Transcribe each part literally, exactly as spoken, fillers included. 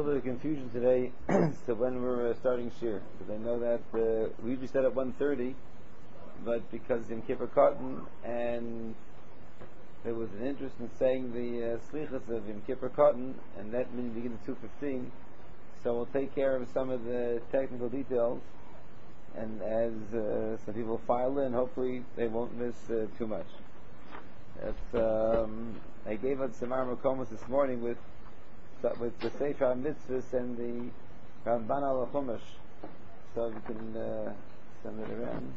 bit of confusion today. So when we're uh, starting shir, because I know that uh, we usually start at one thirty, but because Yom Kippur Cotton and there was an interest in saying the uh, slichas of Yom Kippur Cotton, and that means begins at two fifteen. So we'll take care of some of the technical details, and as uh, some people file in, hopefully they won't miss uh, too much. That's, um, I gave out some Makomos this morning with with the Sefer Mitzvahs and the Ramban al Chumash, so we can uh, send it around.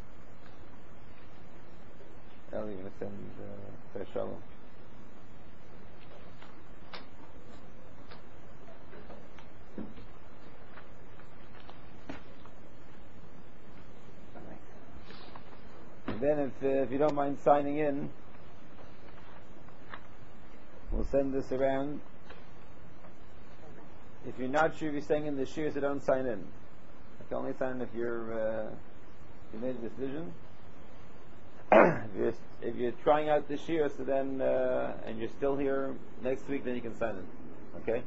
I'll even send uh, Shalom. And then, if, uh, if you don't mind signing in, we'll send this around. If you're not sure if you're staying in the shir, so don't sign in. I can only sign in if you're uh, you made a decision. if, you're, if you're trying out the shir, so then uh, and you're still here next week, then you can sign in. Okay.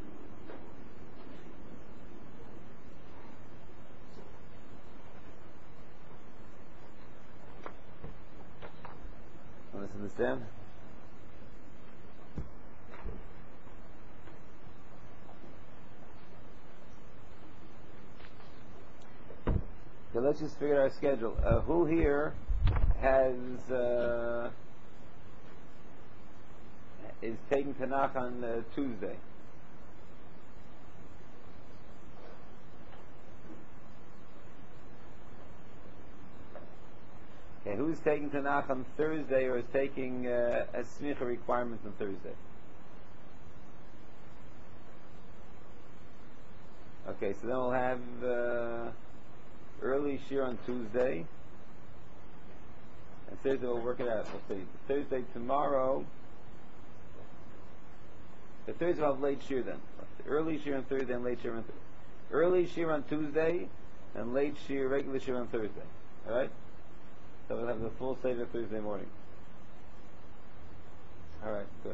Let's understand. So let's just figure out our schedule. Uh, who here has uh, is taking Tanakh on uh, Tuesday? Okay, who's taking Tanakh on Thursday, or is taking uh, a smicha requirement on Thursday? Okay, so then we'll have Uh, early shir on Tuesday, and Thursday we'll work it out. We'll see. Thursday tomorrow. The Thursday we'll have late shir then. Early shir on Thursday and late shir on Thursday. Early shir on Tuesday and late shir, regular shir on Thursday. All right. So we'll have the full seder Thursday morning. All right. Good.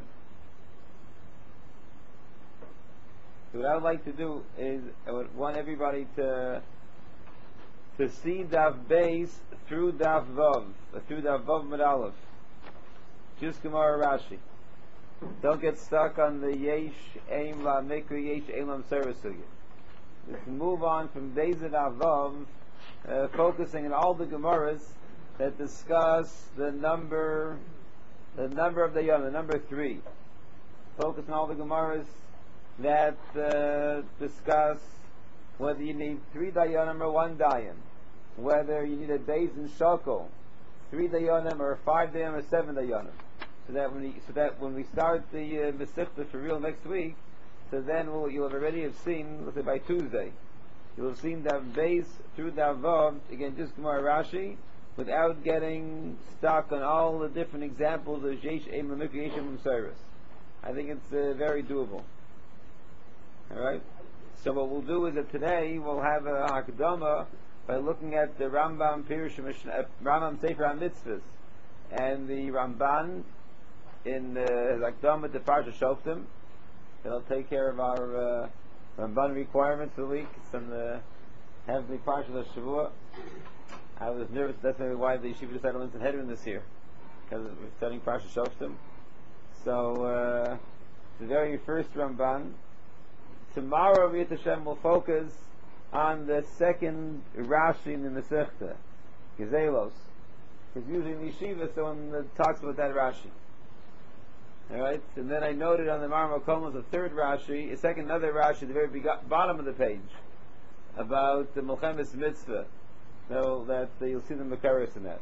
So what I would like to do is I would want everybody to. to see Daf Beis through Daf Vav, uh, through Daf Vav Mid Aleph. Just Gemara Rashi. Don't get stuck on the Yesh Aim La Mikri Yesh Aim Lam Sarasugya. Just move on from Beis Daf Vav, uh, focusing on all the Gemaras that discuss the number, the number of the Yom, the number three. Focus on all the Gemaras that uh, discuss whether you need three dayanim or one dayan, whether you need a beis and shakol, three dayanim or five dayanim or seven dayanim, so that when we, so that when we start the uh, Masechta for real next week, so then we'll, you'll have already have seen, let's say by Tuesday, you'll have seen that beis through that vav, again just Gemara Rashi, without getting stuck on all the different examples of Yesh Eim Lamikri Yesh Eim Lam. I think it's uh, very doable. All right. So what we'll do is that today we'll have a Hakdama by looking at the Rambam Pirush uh, Rambam Sefer HaMitzvahs and the Ramban in his uh, Hakdama to Parsha Shoftim. That'll take care of our uh, Ramban requirements for the week. It's on the heavenly Parsha of Shavua. I was nervous. That's maybe why the Yeshiva decided to learn Hedron this year, because we're studying Parsha Shoftim. So uh, the very first Ramban. Tomorrow, Yit Hashem will focus on the second Rashi in the Masechta, Gezelos. Because usually in Yeshiva, someone talks about that Rashi. Alright? And then I noted on the Mar Makomos, the third Rashi, a second another Rashi at the very bottom of the page, about the Milchemes Mitzvah. So that uh, you'll see the Makaris in that.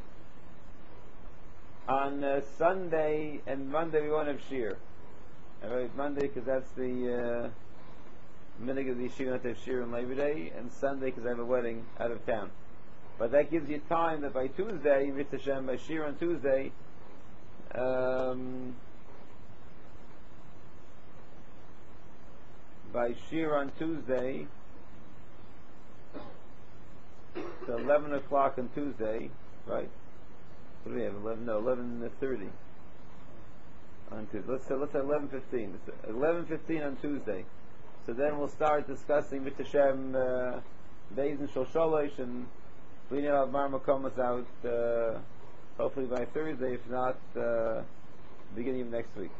On uh, Sunday and Monday, we won't have Shir. Alright? Monday, because that's the. Uh, Minig of the Yeshiva not to have Shir on Labor Day, and Sunday because I have a wedding out of town. But that gives you time that by Tuesday, Yit Hashem, by Shir on Tuesday, um, by Shir on Tuesday, so eleven o'clock on Tuesday, right? What do we have? Eleven? No, eleven thirty on Tuesday. Let's say let's say eleven fifteen. Eleven fifteen on Tuesday. So then we'll start discussing with Hashem uh, Beis and Shosholosh, and we know have Mar Makomas out uh, hopefully by Thursday, if not uh, beginning of next week.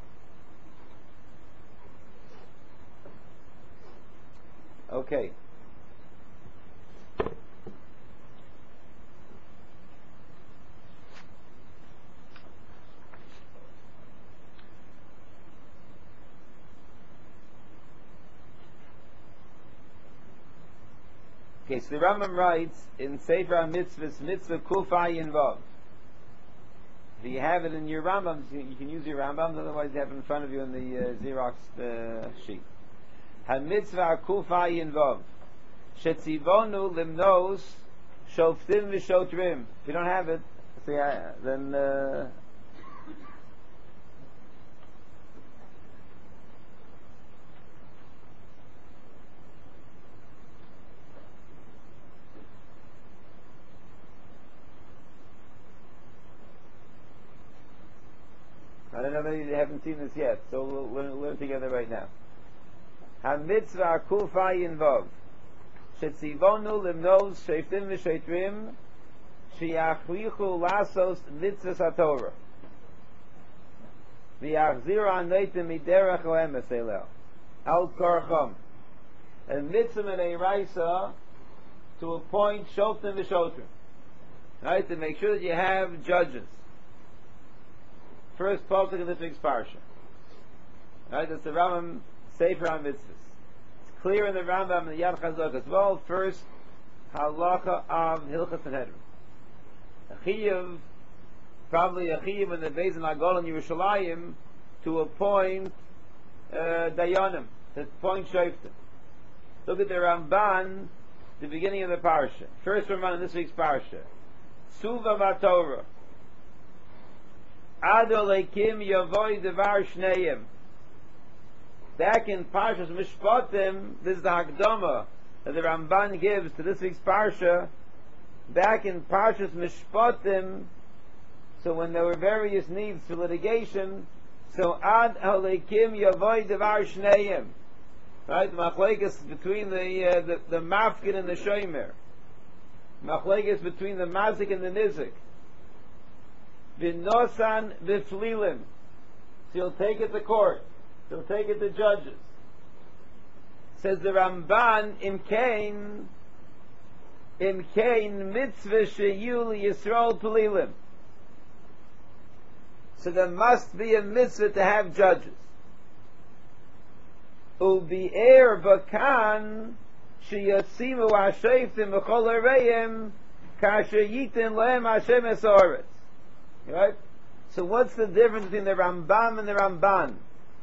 Okay. Okay, so the Rambam writes in Sefer HaMitzvahs, Mitzvah Kufay Vav. If you have it in your Rambam, you can use your Rambam, otherwise you have it in front of you in the uh, Xerox uh, sheet. HaMitzvah Kufay Vav. Shetzivonu limnos shoftim v'shotrim. If you don't have it, see, uh, then uh, I don't know, maybe they haven't seen this yet, so we'll learn, learn together right now. HaMitzvah Kufay Vav. Shetzivonu limnos shoftim v'shotrim shiachlichu lasos mitzvahs haTorah v'yachziru anoitim miderech oemes elel al korchom. And mitzvah and a raisa to appoint shoftim v'shotrim, right, to make sure that you have judges. First pasuk of this week's parsha, right? That's the Rambam Sefer HaMitzvahs. It's clear in the Rambam and the Yad Chazak as well. First halacha of Hilchas Sanhedrin. A chiyuv, probably a chiyuv in the Beis Magol in Yerushalayim to appoint uh, dayanim, to appoint shoftim. Look at the Ramban, the beginning of the parsha. First Ramban in this week's parsha. Suva v'Torah. Adolekim Yavoy Devar Shneim. Back in Parshas Mishpatim, this is the Hakdama that the Ramban gives to this week's Parsha. Back in Parshas Mishpatim, so when there were various needs for litigation, so Ad Alekim Yavoy Devar Shneim. Right? Machlekes between the, uh, the, the Mafkin and the Shomer. Machlekes between the Mazik and the Nizik. V'nosan v'flilim. So you'll take it to court. You'll take it to judges. Says the Ramban, Im Kain, Im Kain mitzvah sheyu Yisrael pelilim. So there must be a mitzvah to have judges. U'bi'er v'kan sheyasimu ha'shoftim v'chol hareim kasher yitin lehem Hashem es haaretz. Right? So what's the difference between the Rambam and the Ramban?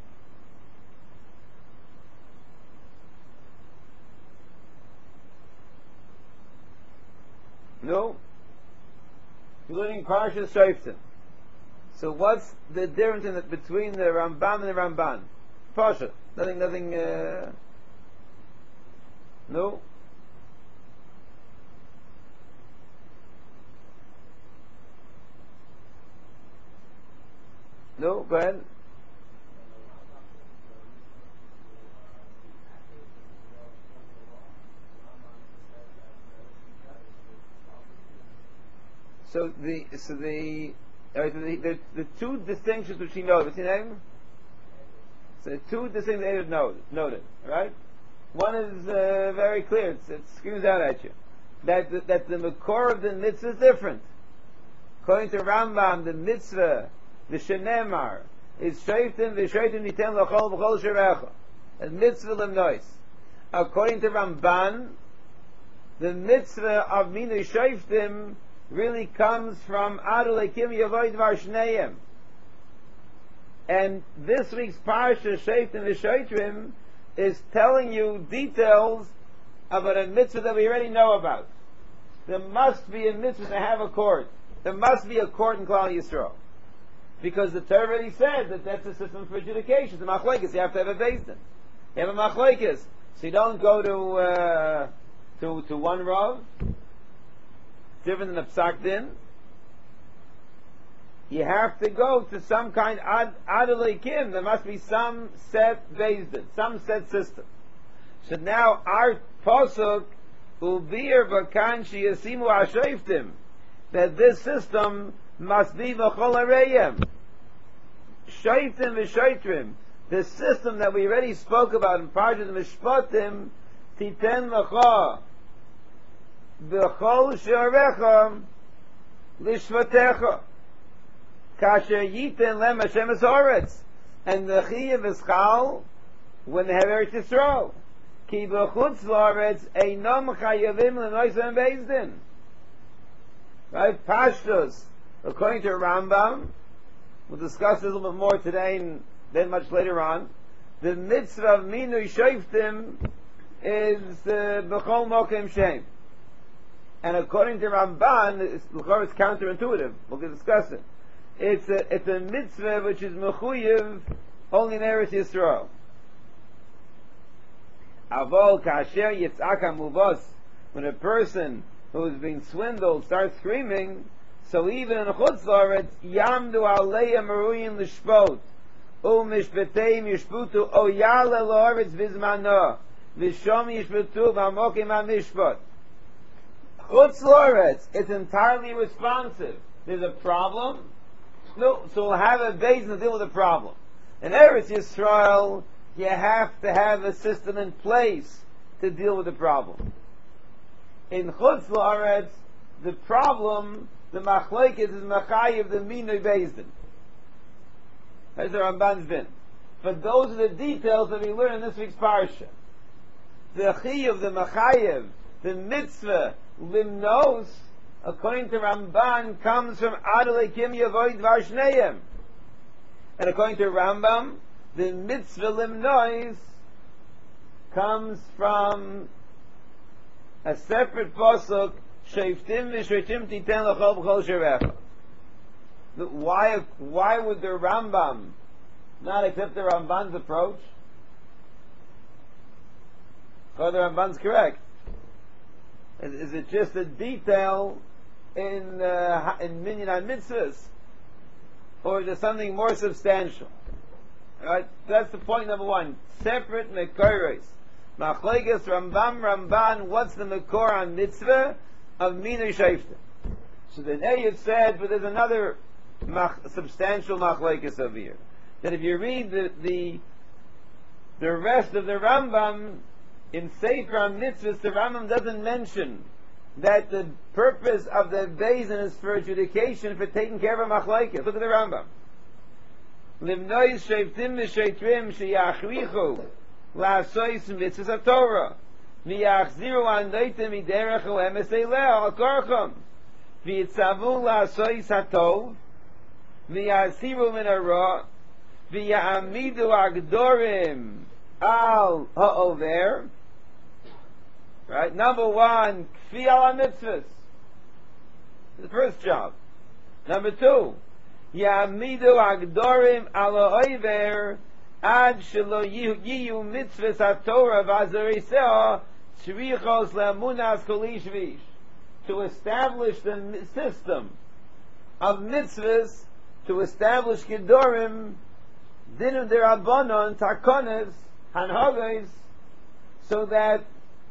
No? You're learning Parshas Shoftim. So what's the difference in the, between the Rambam and the Ramban? Pasha. Nothing, nothing, uh... No? No, go ahead. So the so the uh, the, the the two distinctions between those, what's your name? So two distinctions that noted, noted, right? One is uh, very clear; it's, it screams out at you that the, that the makor of the mitzvah is different. According to Rambam, the mitzvah, the shenemar, is shoftim v'shoftim nitem l'chol v'chol sherecha, and mitzvah lemnois. According to Ramban, the mitzvah of minui shoftim really comes from Adolekim Yavoy Dvar Shneim. And this week's parsha, Shoftim v'Shotrim, is telling you details about a mitzvah that we already know about. There must be a mitzvah to have a court. There must be a court in Klal Yisrael. Because the Torah already said that that's a system for adjudication. The machlekes, you have to have a beis din. You have a machlekes. So you don't go to, uh, to, to one rav, different than a psak din. You have to go to some kind ad adalekim. There must be some set beis din, some set system. So now our pasuk ubir bakan sheyasimu ashayftim, that this system must be v'chol areyim. Shayftim v'shaytrim. The system that we already spoke about in Parshas Mishpatim, titen l'cha v'chol she'arecha lishvatecha kasher yiten lem Hashem esoretz, and the chiyuv is chal when they have Eretz Yisrael. Ki b'chutz la'aretz einam chayavim l'noisem bezdin. Right? Pashtus, according to Rambam, we'll discuss this a little bit more today and then much later on. The mitzvah of minui shayftim is b'chol mokem shem, and according to Ramban, it's, it's counterintuitive. We'll discuss it. It's a it's a mitzvah which is mechuyev only in Eretz Yisrael. Avol kasher yitzak hamuvos, when a person who is being swindled starts screaming, so even in chutz la'aretz yamdu aleya meruyin lishpot. O mishpateim yishputu o yale la'aretz vizmano v'shom yishputu v'amokim ha'mishpat. Chutz la'aretz, it's entirely responsive. There's a problem, no, so we'll have a base to deal with the problem. In Eretz Yisrael, you have to have a system in place to deal with the problem. In Chutz la'aretz, the problem, the machlekes is machayev the minui bezdin. As the Ramban's been. But those are the details that we learn in this week's parsha. The chiyuv, the machayev, the mitzvah, limnos, according to Ramban, comes from Adonai Kim Yavoid Varshneyim. And according to Rambam, the mitzvah limnois comes from a separate pasuk, Sheftim v'shreitim titen l'chol b'chol sherecha. Why, why would the Rambam not accept the Ramban's approach? Or the Ramban's correct? Is, is it just a detail in uh, in minyan mitzvahs, or is there something more substantial? Right? That's the point number one. Separate mekoros. Machlekes Rambam Ramban. What's the mekor on mitzvah of minui shayftim? So then Eyyed said, but there's another mach, substantial machlekes over here. That if you read the, the the rest of the Rambam in Sefer on mitzvahs, the Rambam doesn't mention that the purpose of the Beis is for adjudication, for taking care of a machlekes. Look at the Rambam. Limnois shayftim v'shaytrim sheyachrichu la'asois mitzvahs haTorah v'yachziru andoitem miderech u'emes eileh al korcham v'yitzavu la'asois hatov v'yasiru min hara v'ya'amidu agdorim al ha'over. Right? Number one, kfi ala mitzvahs. The first job. Number two, ya'amidu agdorim al ha'over ad shelo yiyu mitzvahs haTorah v'azariseo shrichos le'amunas kol ish v'ish. To establish the system of mitzvahs, to establish gedorim, dinum derabanan, takonas, hanhagos, so that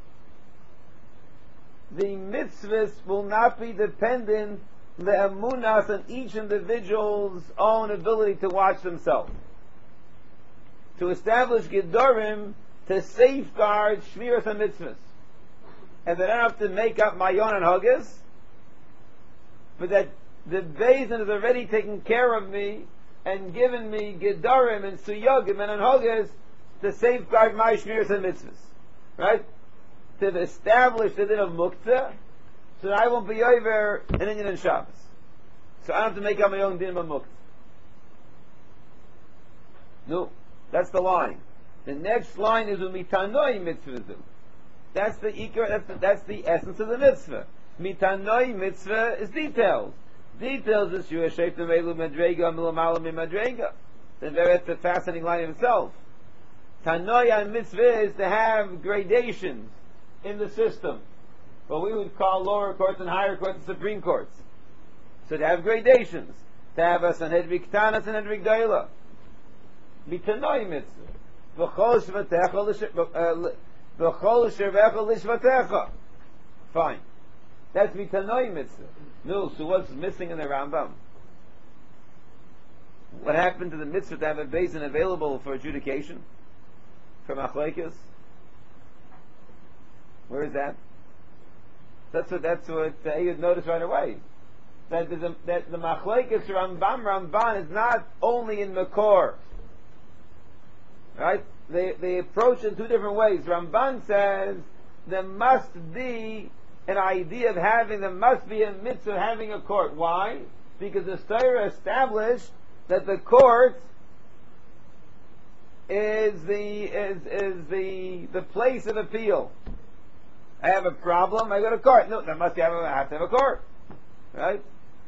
the mitzvahs will not be dependent the emunas on each individual's own ability to watch themselves. To establish gedorim to safeguard shmiras and mitzvahs, and they don't have to make up mayon and haggis, but that the Beizin has already taken care of me and given me gedorim and suyogim and haggis to safeguard my shmiras and mitzvahs, right? To establish the din of muktzah, so that I won't be over an Indian and Shabbos. So I don't have to make up my own din of muktzah. No, that's the line. The next line is umitanoi mitzvah. That's the ikar. That's the, that's the essence of the mitzvah. Mitanoi mitzvah is details. Details is you shayftim velu madrega milamalam madrega. That's a fascinating line in itself. Tanoi on mitzvah is to have gradations in the system, what we would call lower courts and higher courts and supreme courts. So to have gradations, to have a sanhedrin ktanas and sanhedrin gdoila. Mitanoi mitzvah. V'chol shvatechol V'chol sherecha lishvatecha. Fine. That's mitanoi mitzvah. No, so what's missing in the Rambam? What happened to the mitzvah to have a basin available for adjudication? For machlekes? Where is that? That's what, that's what uh, you notice right away. That, a, that the machlekes Rambam Ramban is not only in Makor. Right? They, they approach in two different ways. Ramban says there must be an idea of having, there must be a mitzvah of having a court. Why? Because the Torah established that the court is the is is the the place of appeal. I have a problem, I go to court. No, there must have a, I have to have a court, right?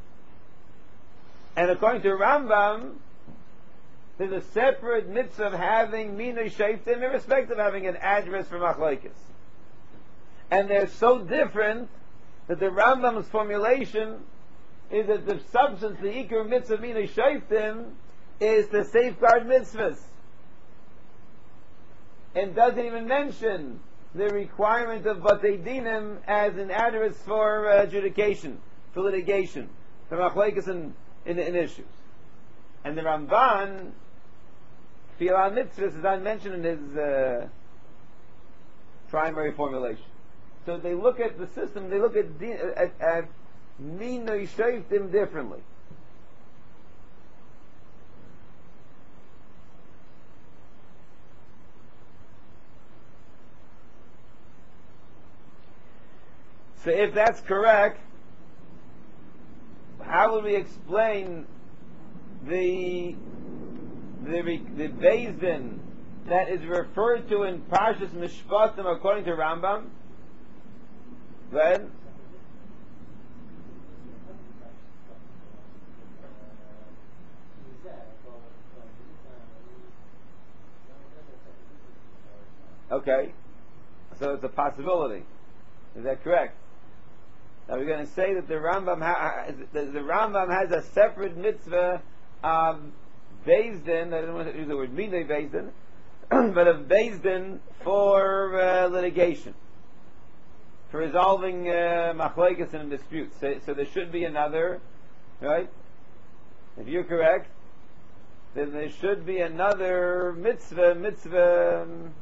And according to Rambam, there's a separate mitzvah of having minui shoftim, irrespective of having an address for machlokes. And they're so different that the Rambam's formulation is that the substance, the ikar mitzvah minui shoftim, is to safeguard mitzvahs, and doesn't even mention the requirement of batei dinim as an address for uh, adjudication, for litigation, for machlokes in, in, in issues. And the Ramban, Fi'al mitzvahs, is not mentioned in his uh, primary formulation. So they look at the system, they look at at, at minui shoftim differently. So if that's correct, how would we explain the the the Beis Din that is referred to in Parshas Mishpatim according to Rambam? Then okay, so it's a possibility. Is that correct? Now we're going to say that the Rambam ha- the, the Rambam has a separate mitzvah of Beis Din. I don't want to use the word minui Beis Din, but of Beis Din for uh, litigation, for resolving uh, machlokes and disputes. So, so there should be another, right? If you're correct, then there should be another mitzvah. Mitzvah. Um,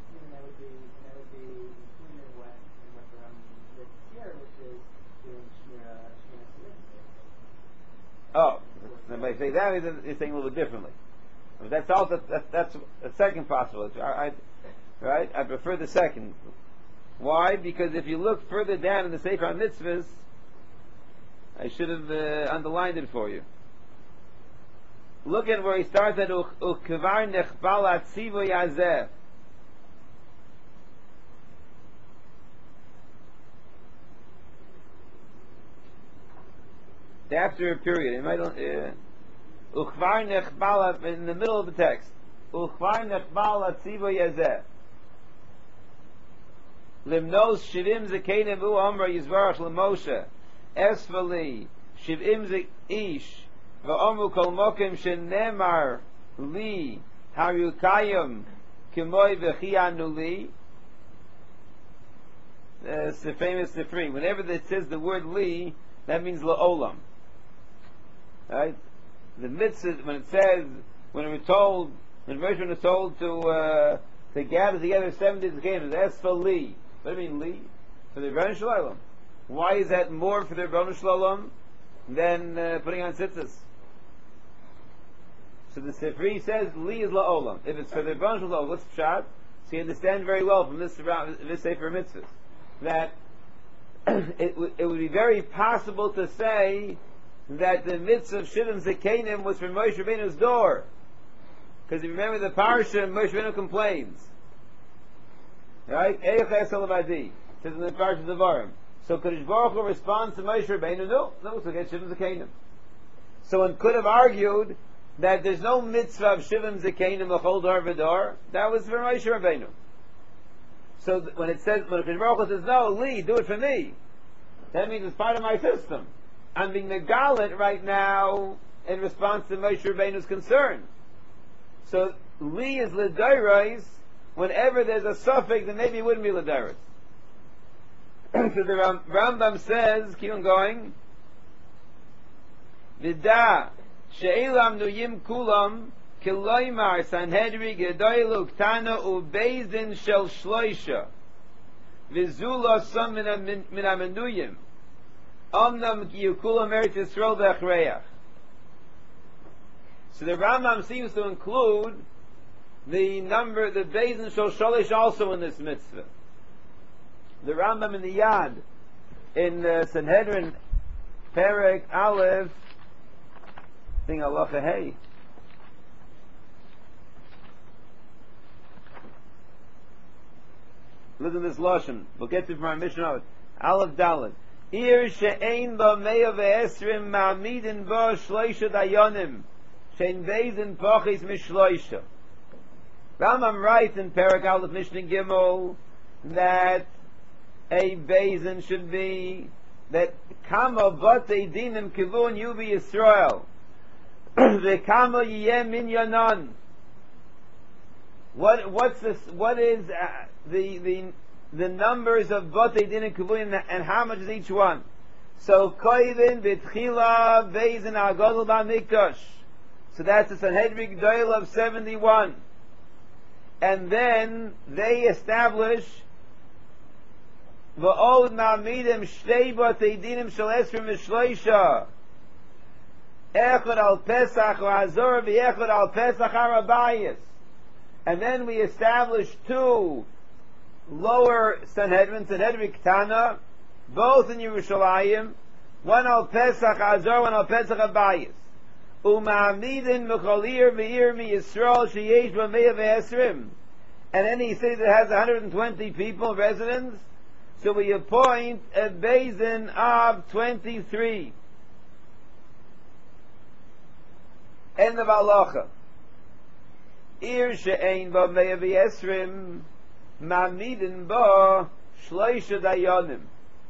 Oh, somebody say that, you're saying a little bit differently. But that's also that's, that's a second possibility. I, I, right? I prefer the second. Why? Because if you look further down in the Sefer HaMitzvahs, I should have uh, underlined it for you. Look at where he starts at Ukvar nechbal atzivu yazeh. After a period, it might Uchvar nechbal in the middle of the text. Uchvar nechbal atzivu yazeh. Limnos shivim zekenim u amra yizvarach lemoshe esvali shivim ish va'amru kol mokim shenemar li harukayim k'moy v'chiyanu li. It's the famous Sifri. Whenever it says the word li, that means la'olam. Right? The mitzvah, when it says, when we were told, when Moshe was told to uh, to gather together seventy games, as for li. What do you mean li? For the Rebbeinu Shalom. Why is that more for the Rebbeinu Shalom than uh, putting on tzitzis? So the Sifri says li is la'olam. If it's for the Rebbeinu Shalom, what's pshat? So you understand very well from this this Sefer Mitzvahs that it, w- it would be very possible to say that the mitzvah of Shivim Zekenim was from Moshe Rabbeinu's door. Because if you remember the parasha, Moshe Rabbeinu complains. Right? Eich Esel Avadi. Says in the parasha Devarim. So Kadosh Baruch Hu responds to Moshe Rabbeinu, no, no, so get Shivim Zekenim. So one could have argued that there's no mitzvah of Shivim Zekenim L'chol Dor V'Dor. That was for Moshe Rabbeinu. So th- when it says, when Kadosh Baruch Hu says, no, Lee, do it for me, that means it's part of my system. I'm being negalit right now in response to Moshe Rabbeinu's concern. So Li is l'dairais whenever there's a suffix, then maybe it wouldn't be Lederis. So the Ram, Rambam says, keep on going, Vida she'elam nuyim kulam kiloymar sanhedri gedoylu ktana ubeizin shel shloisha vizula sam min amenuyim omnam kiyukulam eretz Yisrael v'achreach. So the Rambam seems to include the number, the Beizin shel shloisha also in this mitzvah. The Rambam in the Yad, in uh, Sanhedrin, Perek Aleph, I think Halacha Hey. Listen to this Lashon. We'll get to it from our mission of it. Aleph Dalet. Ir she'ein ba meya ve'esrim ma'amidin ba shloisha dayanim she'en Beizin pachis mishloisha. Rambam writes in Perek Aleph Mishnah Gimel that a Beizin should be that kama batei dinim kivun yubi Yisrael the kama yiyeh minyanan. What what's this? What is uh, the the the numbers of batei dinim kivun and how much is each one? So koivin b'tchila Beizin agadol b'mikdash. So that's the Sanhedrin Gdoil of seventy-one, and then they establish V'od ma'amidim shtei batei dinim shel esrim v'shloisha echad al Pesach v'azor v'echad al Pesach harabayis. And then we establish two lower Sanhedrin, Sanhedrin Ktana, both in Yerushalayim, one al Pesach Azor, one al Pesach Abayis. U'ma'amidin m'cholir v'ir mi Yisrael sheyesh b'meya v'esrim. And any city that has one hundred twenty people, residents, so we appoint a Beizin of twenty-three. End of halacha. Ir she'ein ba meya v'esrim ma'amidin ba shloisha dayanim.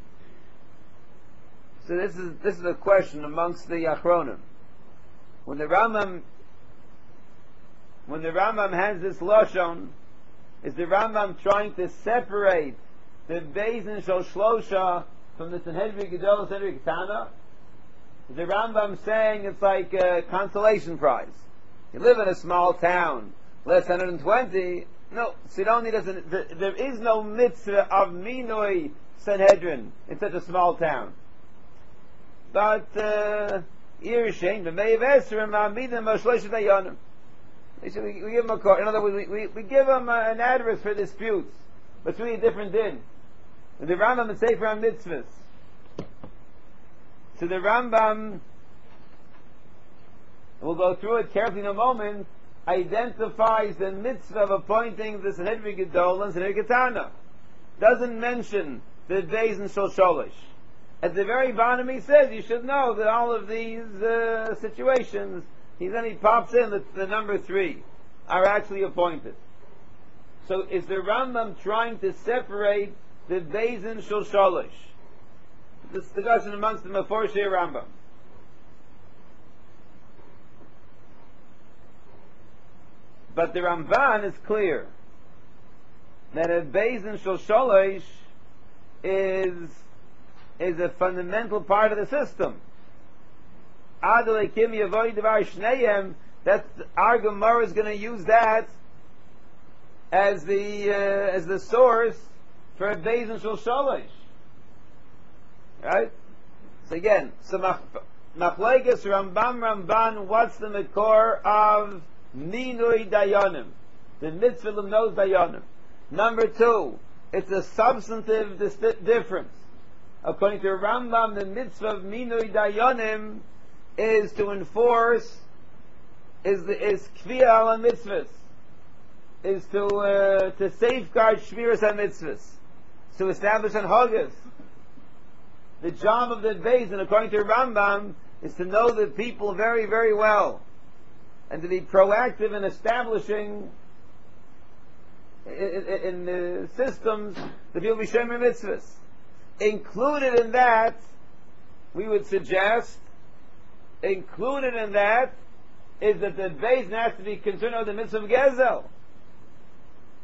So this is this is a question amongst the Achronim. When the Rambam when the Rambam has this lashon, is the Rambam trying to separate the Beizin shel shlosha from the Sanhedrin Gedol Sanhedrin Ketana? Is the Rambam saying it's like a consolation prize? You live in a small town, less than one hundred twenty. No, Sidoni doesn't. There is no mitzvah of minoi Sanhedrin in such a small town. But Irishain v'meiv esrim ma'amidim b'shloisha dayanim. We give them a card. In other words, we, we, we give them uh, an address for disputes between different din. And the Rambam and Sefer HaMitzvahs. So the Rambam, we'll go through it carefully in a moment, identifies the mitzvah of appointing the Sanhedrin Gedol and Sanhedrin Ketana. Doesn't mention the Beizin Shel Sholish. At the very bottom he says, you should know that all of these uh, situations, he then he pops in the, the number three, are actually appointed. So is the Rambam trying to separate the Beizin Shel Sholish? This discussion amongst the Meforshei Rambam. But the Ramban is clear that a Beizin Shel Sholish is is a fundamental part of the system. Adalekim Yavoy Devar Shneyem. That's our Gemara is going to use that as the uh, as the source for a Beizin Shel Sholish. Right? So again, so Machlekes Rambam Ramban. What's the makor of Ninui Dayanim? The mitzvah limnos Dayanim. Number two, it's a substantive dis- difference. According to Rambam, the mitzvah of Minui Dayanim is to enforce, is the, is Kviya ala mitzvahs, is to uh, to safeguard Shmiras ha-mitzvahs, to establish anhagas. The job of the Beizin, according to Rambam, is to know the people very, very well, and to be proactive in establishing in, in, in the systems that people be Shemer mitzvahs. Included in that, we would suggest, included in that, is that the Beis has to be concerned with the mitzvah of Gezel.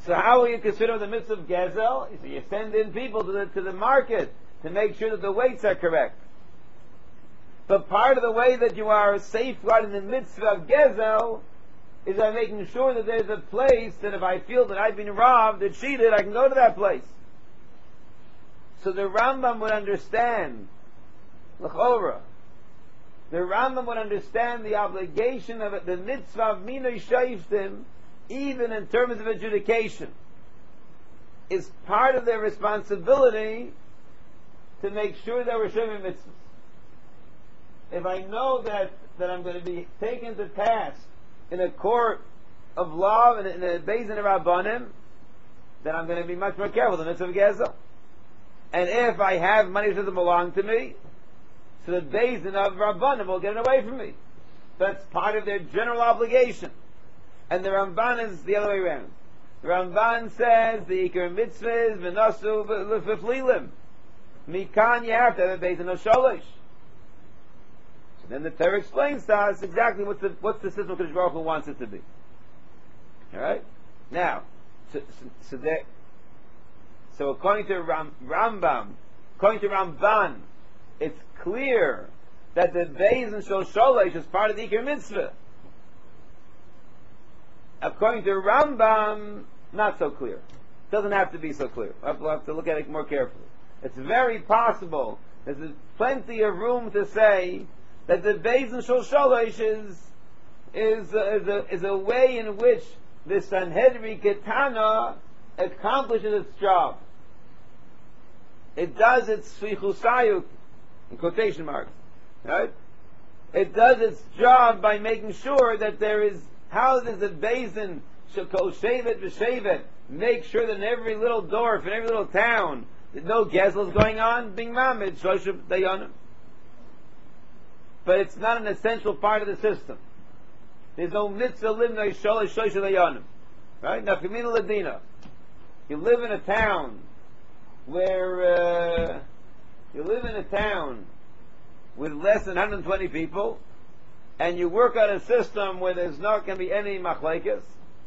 So how will you consider the mitzvah of gezel? So you send in people to the, to the market to make sure that the weights are correct. But part of the way that you are safeguarding the mitzvah of gezel is by making sure that there's a place that if I feel that I've been robbed or cheated, I can go to that place. So the Rambam would understand, l'chora, the Rambam would understand the obligation of it, the mitzvah of minoi shayftim, even in terms of adjudication, is part of their responsibility to make sure that we're showing mitzvahs. If I know that, that I'm going to be taken to task in a court of law, in a, in a Beis Din of Rabbanim, then I'm going to be much more careful, the mitzvah of gezel. And if I have money that doesn't belong to me, so the Beis Din of Rabbanim will get it away from me. That's part of their general obligation. And the Ramban is the other way around. The Ramban says the Iker mitzvah is v'nasu v'flilim. Mikan you have to have a Beis Din of Sholosh. So then the Torah explains to us exactly what's the, what's the system Kadosh Baruch Hu wants it to be. Alright? Now, so, so, so, there, so according to Ram, Rambam, according to Ramban, it's clear that the Beis Din Shel Sholosh is part of the Iker mitzvah. According to Rambam, not so clear. It doesn't have to be so clear. We'll have to look at it more carefully. It's very possible. There's plenty of room to say that the Beis Din Shel Sholosh is is a, is, a, is a way in which the Sanhedrin Ketana accomplishes its job. It does its Svichusayuk, in quotation marks, right? It does its job by making sure that there is, how does the Beis Din Shekol Shevet V'Shevet make sure that in every little dorf, in every little town, that no gezel is going on, Bing Mamid, Shloshim Dayanim. But it's not an essential part of the system. There's no mitzvah limnei sholosh shlosh dayanim. Right? Now, Kamina Ladina, you live in a town where uh, you live in a town with less than one hundred twenty people, and you work on a system where there's not going to be any machlekes.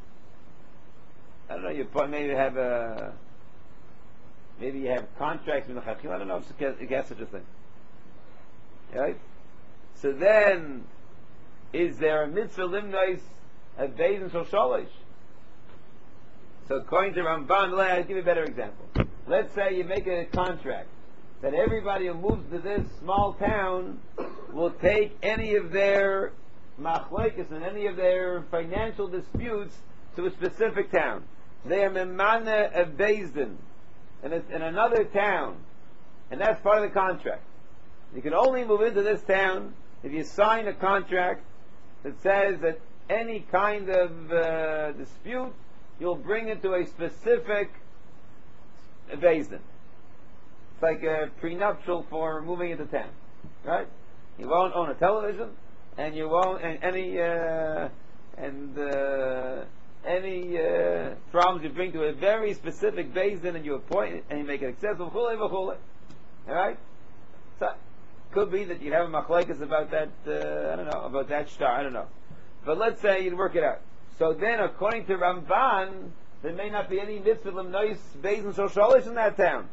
I don't know. You probably maybe have a maybe you have contracts with the chachim. I don't know if you get such a thing. Right? So then, is there a mitzvah limnois a Beis Din Shel Sholosh? So according to Ramban, I'll give you a better example. Let's say you make a contract that everybody who moves to this small town will take any of their machlekes and any of their financial disputes to a specific town. They are memana a Beis Din in, in another town, and that's part of the contract. You can only move into this town if you sign a contract that says that any kind of uh, dispute, you'll bring it to a specific Beis Din. It's like a prenuptial for moving into town, right? You won't own a television, and you won't and any uh, and uh, any uh, problems you bring to a very specific Beis Din, and you appoint it, and you make it accessible. All right? So could be that you have a machlekes about that. Uh, I don't know about that star. I don't know, but let's say you'd work it out. So then, according to Ramban, there may not be any mitzvah limnois Beis Din Shel Sholosh in that town.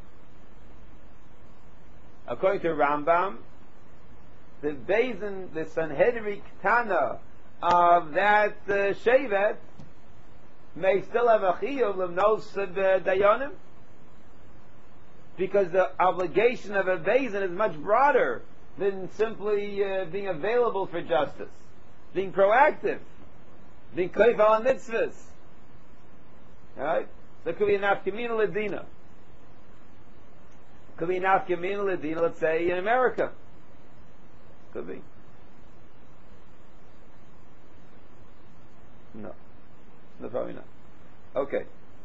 According to Rambam, the Beis Din, the Sanhedrin Ketana of that uh, shevet may still have a chiyuv limnos dayanim, because the obligation of a Beis Din is much broader than simply uh, being available for justice, being proactive, being koyf al mitzvahs. Right? So it could be an nafkamina ledina. Could be an nafkamina ledina, let's say, in America. Could be. No. No, probably not. Okay.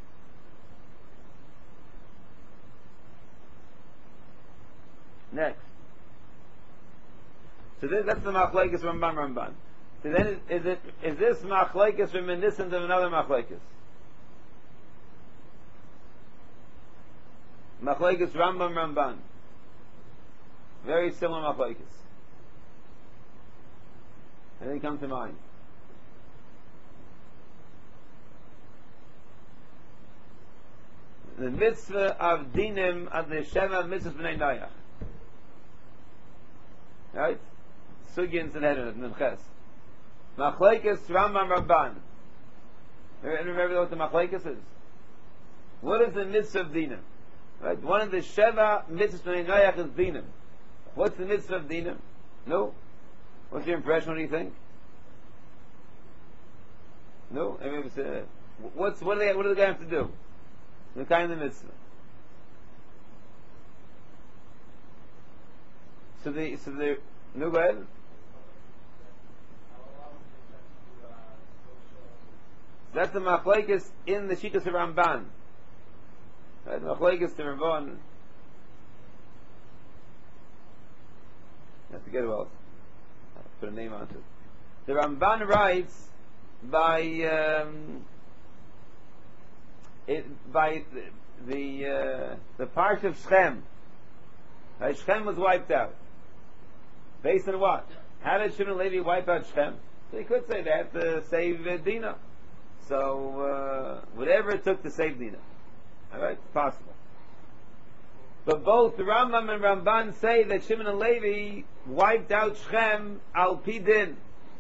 Next. So this, that's the machlekes from Ramban Ramban. So then, is, is it is this machlekes reminiscent of another machlekes? Machlekes Rambam Ramban. Very similar machlekes. Anything come to mind? the mitzvah of dinim of the Sheva mitzvahs b'nei Noach. Right? Sugins and Hedon, Memches. Machlekes Rambam Ramban. Remember what the Machlekes is? What is the mitzvah of dinim? Right? One of the Sheva mitzvahs b'nei Noach is dinim. What's the mitzvah of dinim? No? What's your impression? What do you think? No? I mean, uh, what's, what, do they, what do the guy have to do? The kind of mitzvah. So the, so the, no, go ahead. That's the machlekes in the Shittas of Ramban. Right? The machlekes to Ramban. I have to get about. I'll put a name onto it. The Ramban writes by um, it, by the the, uh, the parsha of Shechem. Right? Shechem was wiped out. Based on what? How did Shimon Levi wipe out Shechem? They could say that to save uh, Dinah. So uh, whatever it took to save Dinah. All right, it's possible. But both the Rambam and Ramban say that Shimon and Levi wiped out Shechem al pi din.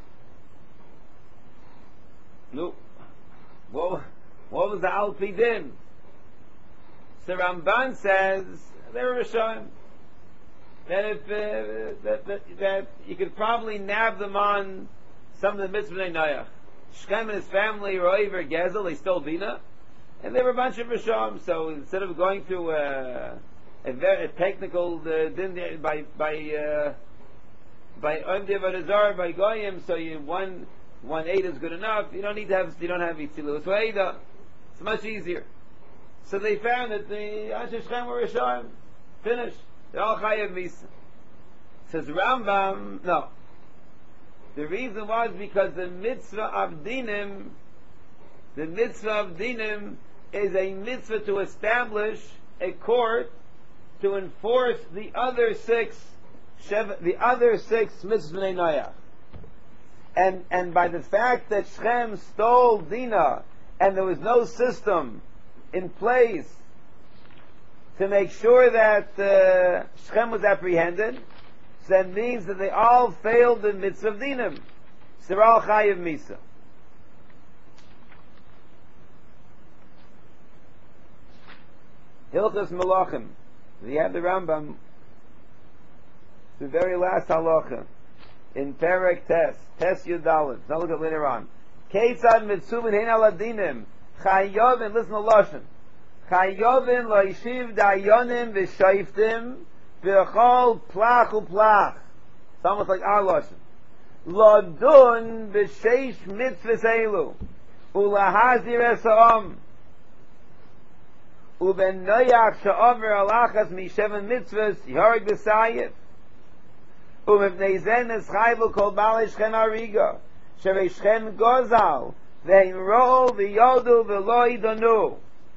No, what, what was the al pi din? So Ramban says they were Rishayim. That if uh, that, that that you could probably nab them on some of the mitzvah Noach. Shechem and his family were over Gezel, they stole Dinah, and they were a bunch of Rishayim. So instead of going through a, a very a technical uh, din by by uh, by Omdi Vadazar by Goyim, so you one one eight is good enough. You don't need to have you don't have Yitzilus Veida. It's much easier. So they found that the Anshe Shechem were Rishayim. Finished. They're all Chayav Misa. Says Rambam, no. The reason was because the mitzvah of dinim, the mitzvah of dinim is a mitzvah to establish a court to enforce the other six, the other six mitzvahs b'nei Noach. And and by the fact that Shechem stole Dinah and there was no system in place to make sure that uh, Shechem was apprehended, so that means that they all failed the mitzvah of dinim. So they're all chayiv misa. Hilchas Malachim. We have the Rambam, the very last halacha in Perek Tes, Tes Yudalit. Now look at later on. Keitzad mitzuvin hein al adinim chayovin. Listen to Lashon. Chayovin lo yishiv dayonim v'shoiftim v'chol plach u'plach. It's almost like our Lashon. Lo dun b'sheish mitzvahs elu ulahazir esa'om uben noyach she'over alachas misheven mitzvahs yoreg b'sayif umevnei zen eschayvu kol balei shchen ariga sherei shchen gozal v'heim ro'ol v'yodu v'lo yidonu.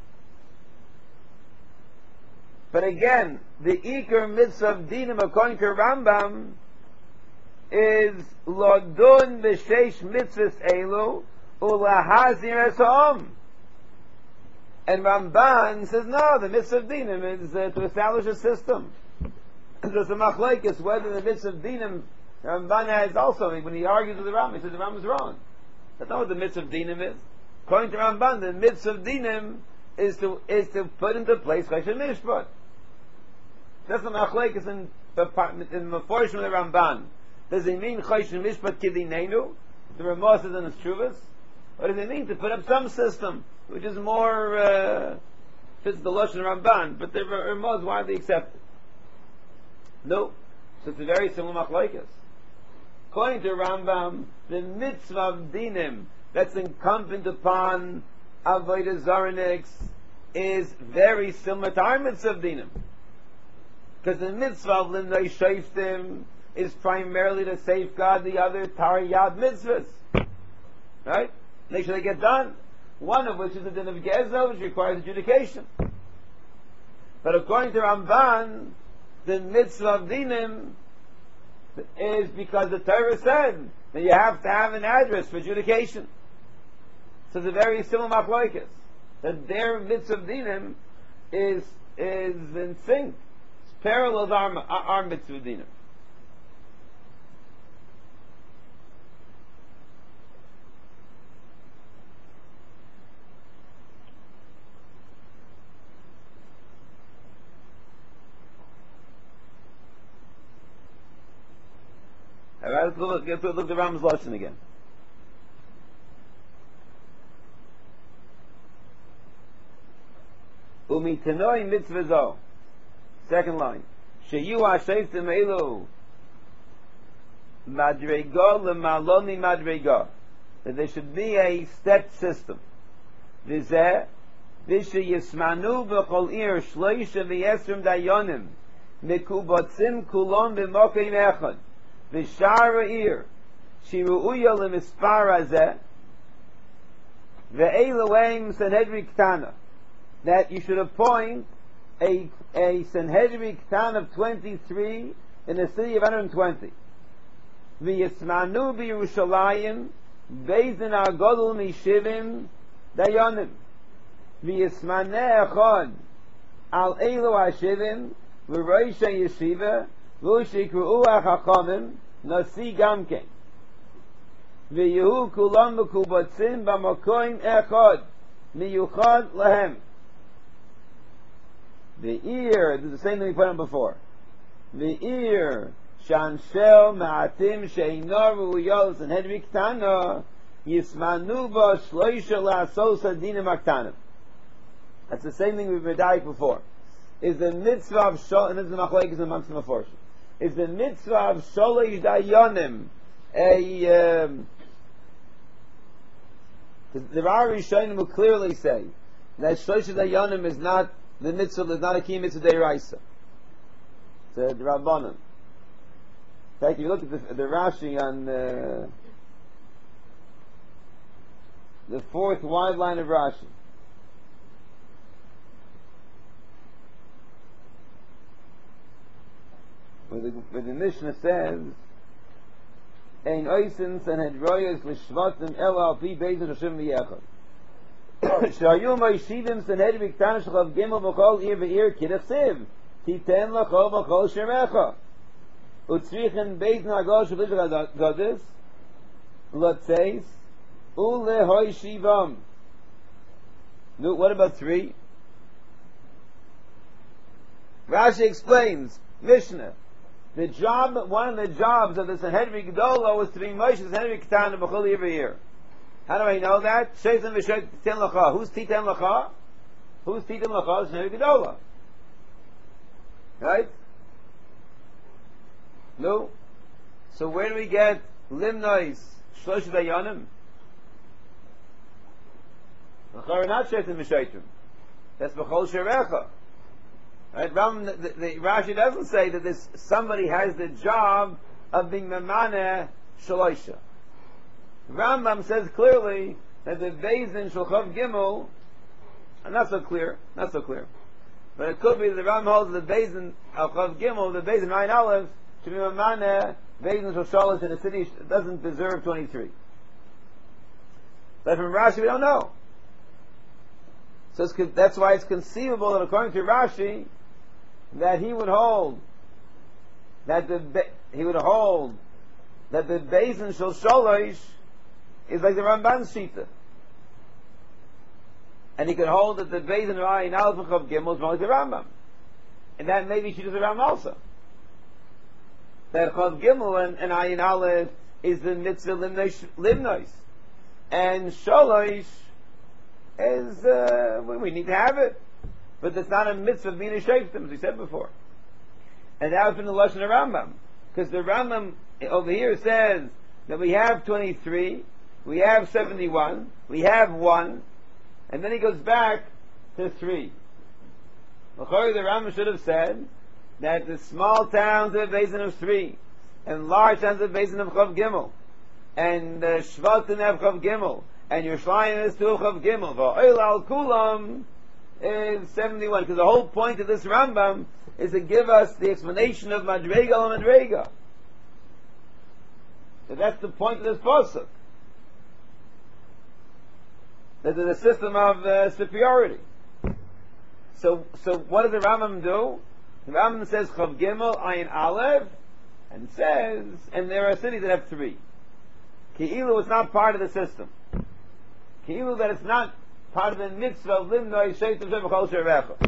But again, the Iker mitzvah of dinim according to Rambam is lodun b'sheish mitzvahs elu ulahazir esa'om. And Ramban says no, the mitzvah of dinim is uh, to establish a system. There's a machlekes whether the mitzvah of dinim Ramban has also. When he argues with the Rambam, he says the Rambam is wrong. That's not what the mitzvah of dinim is. According to Ramban, the mitzvah of dinim is to is to put into place chayshon mishpat. That's the machlekes in the in the portion of the Ramban. Does it mean chayshon mishpat kidinenu? The Ramah says in his Truvas. What does it mean to put up some system which is more uh, fits the Lashon Ramban, but the Ramah is widely accepted? No, so it's a very similar machlekes. According to Rambam, the mitzvah of dinim that's incumbent upon avodah zareniks is very similar to our mitzvah of dinim. Because the mitzvah of Limnei Shoftim is primarily to safeguard the other Tariyad mitzvahs. Right? Make sure they get done. One of which is the din of Gezel, which requires adjudication. But according to Ramban, the mitzvah of dinim is because the Torah said that you have to have an address for adjudication. So it's a very similar machlokes. That their mitzvah of dinim is is in sync. It's parallel with our, our mitzvah dinner. Alright, let's look, let's look at the Rambam's lesson again. Umitanoi mitzvah zo. Second line. Sheyu ha'sheitim elu madrega lemaloni madrega. That there should be a step system. V'zeh v'she yismanu b'chol ir shloisha v'yesrim dayonim mekubatzim kulon b'mokim echad v'shara ir shiru'uya l'mispar hazeh ve'elohem sanhedri ktana. That you should appoint a a Sanhedrin Ktan of twenty-three in a city of one hundred twenty. V'yismanu b'Yerushalayim beizin ha'godol mishivim dayonim. V'yismaneh echad al elu ha'shivim v'roish ha'yeshiva v'ushikru'u ha'chachamim nasi gamken. V'yehu kulam mekubatzim b'makoim echad miyuchad lahem. The ear, this is the same thing we put on before. The ear, shanshel ma'atim she'inaru uyol sanhedrin ktana yismanu ba shloisha la'asos adinim aktanim. That's the same thing we've been before. Is the mitzvah of shol, and this is the machlekes amongst the maforshim. Is the mitzvah of sholish dayanim a um, the Rari Rishonim will clearly say that shloisha dayanim is not the mitzvah, is not a key mitzvah deiraisa. It's the Rabbanim. In fact, if you look at the, the Rashi on uh, the fourth wide line of Rashi, where the, where the Mishnah says, Ein oisin sanhedroyos l'shvatim el al pi beizin Hashem v'yechad. שהיו מוישיבים סנהדרין קטן של חוב ג' בכל עיר ועיר כדכתיב תיתן לך בכל שמך וצריכן בית נגול של בית גודס לצייס ולהוישיבם. No, what about three? Rashi explains, Mishnah, the job, one of the jobs of the Sanhedrin Gedolah was to be Moshe Sanhedrin K'tan b'chol every year. How do I know that? Sheitim v'shoit Titan Lacha. Who's Titan Lacha? Who's Titan Lacha? Sanhedrin Gedolah. Right? No. So where do we get Limnois Shlosh Dayanim? Lacha not Sheitim v'shoitim. That's b'chol sherecha. Right? Ram, the, the, the Rashi doesn't say that this somebody has the job of being Memaneh Shalosha. Rambam says clearly that the Beizin Shulchav Gimel, and not so clear, not so clear, but it could be that the Rambam holds the Beizin Shulchav Gimel, the Beizin Nine Aleph, to be Memaneh Beizin Shalosh in a city that doesn't deserve twenty-three. But from Rashi we don't know. So it's, that's why it's conceivable that according to Rashi, that he would hold that the he would hold that the Beizin Shal Shalosh is like the Ramban's Shita, and he could hold that the Beizin of Ayin Aleph and Chav Gimel is more like the Rambam, and that maybe Shita is the Rambam also. That Chav Gimel and, and Ayin Aleph is the mitzvah limnois, and Shalosh is uh, we, we need to have it. But it's not a mitzvah of being a shaykhtim, as we said before. And that was in the Lashon of Rambam. Because the Rambam over here says that we have twenty-three, we have seventy-one, we have one, and then he goes back to three. The Rambam should have said that the small towns have a basin of three, and large towns have a basin of Chav Gimel, and uh, Shvatim have Chav Gimel, and Yerushalayim is two Chav Gimel. V'oil al kulam is seventy-one, because the whole point of this Rambam is to give us the explanation of Madrega al Madrega. So that's the point of this pasuk. That there's a system of uh, superiority. So, so what does the Rambam do? The Rambam says Chav Gimel Ayin Aleph, and says, and there are cities that have three. Ki'ilu is not part of the system. Ki'ilu that it's not part of the mitzvah of Limnoi Sheitim Shem B'Chol Sherecha.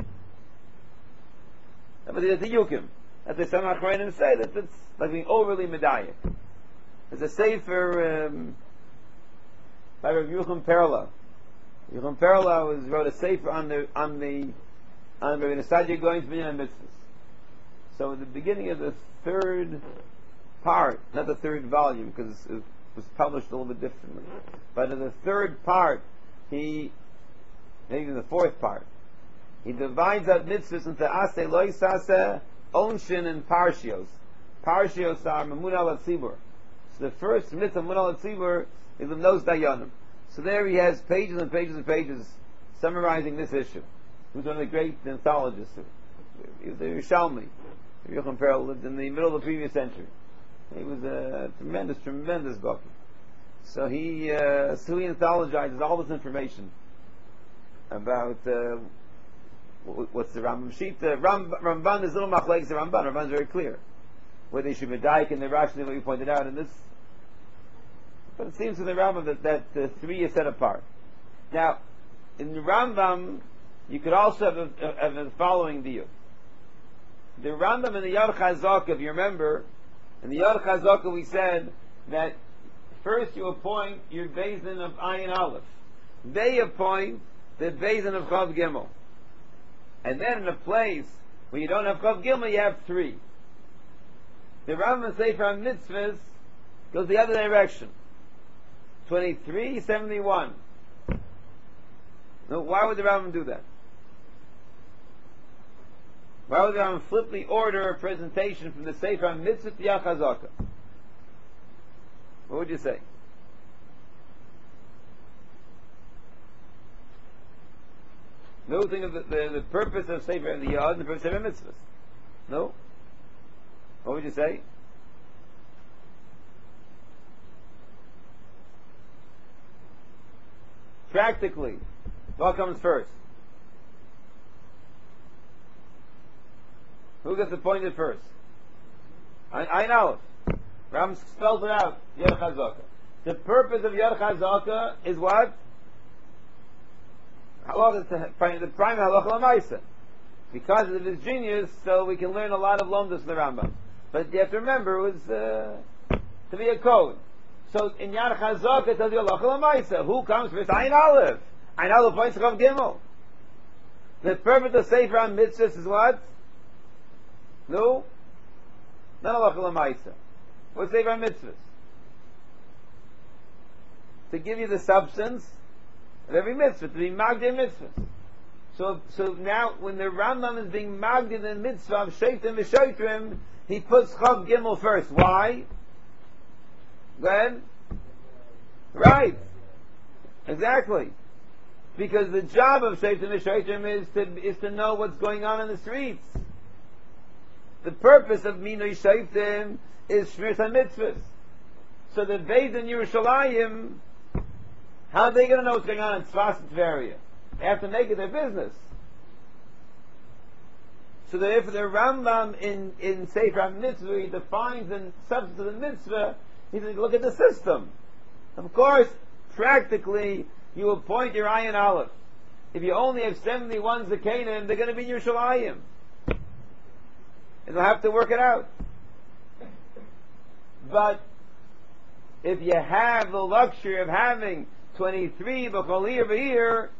But there's the Yukim. That the Samach Reinim say that it's like being overly medayik. There's a sefer um, by Rav Yuchim Perla. Yuchim Perla was wrote a sefer on the on the on Rabbi Nasadia going to Binyan Mitzvahs. So at the beginning of the third part, not the third volume, because it was published a little bit differently, but in the third part, he, maybe in the fourth part, he divides up mitzvahs into aseh, lo yisaseh, onshin, and parshios. Parshios are mamun al tzibur. So the first mitzvah mamun al tzibur is those dayanim. So there he has pages and pages and pages summarizing this issue. He was one of the great anthologists. He was the Yerushalmi. Yochanan Perel lived in the middle of the previous century. He was a tremendous, tremendous book. So he, uh, so he anthologizes all this information about uh, what's the Rambam Shita. Ram, Ramban is little machlekes. The Ramban, Ramban is very clear whether they should be daik and the Rashi, what you pointed out in this. But it seems to the Rambam that that the three is set apart. Now, in the Rambam, you could also have, a, have the following view. The Rambam in the Yad Chazaka, if you remember, in the Yad Chazaka we said that first you appoint your Bezdin of Ayin Aleph. They appoint the Bezdin of Chav Gimel. And then in a place where you don't have Chav Gimel, you have three. The Rambam Sefer HaMitzvahs goes the other direction. twenty-three seventy-one. No, why would the Rambam do that? Why would the Rambam flip the order of presentation from the Sefer HaMitzvah to Yad Chazaka? What would you say? No, think of the, the, the purpose of Sefer the Yad and the purpose of Sefer Mitzvahs. No? What would you say? Practically, what comes first? Who gets appointed first? I, I know. Ram spells it out. Yad Chazaka. The purpose of Yad Chazaka is what? Halacha is the, the prime halacha l'maisa. Because of his genius, so we can learn a lot of lomdus in the Rambam. But you have to remember, it was uh, to be a code. So in Yad Chazaka it tells you halacha l'maisa. Who comes first? Ayin Aleph. Ayin Aleph points to Chav Gimel. The purpose of Sefer HaMitzvahs is what? No? Not halacha l'maisa. What's Sefer HaMitzvahs? To give you the substance of every mitzvah, to be magdir mitzvahs. So, so now, when the Rambam is being magdir the mitzvah of sheitim v'shoitrim, he puts Chav Gimel first. Why? Go ahead. Right. Exactly. Because the job of sheitim v'shoitrim is to is to know what's going on in the streets. The purpose of Minoi Sheitim is Shmiras HaMitzvahs. So the Beis in Yerushalayim, how are they going to know what's going on in Tzfas and Tveria? They have to make it their business. So that if the Rambam in, in Sefer HaMitzvah, he defines the substance of the mitzvah, he says, look at the system. Of course, practically, you appoint your Ayin Aleph. If you only have seventy-one Zakanim, they're going to be in Yerushalayim. And they'll have to work it out. But if you have the luxury of having twenty-three b'chol ir v'ir,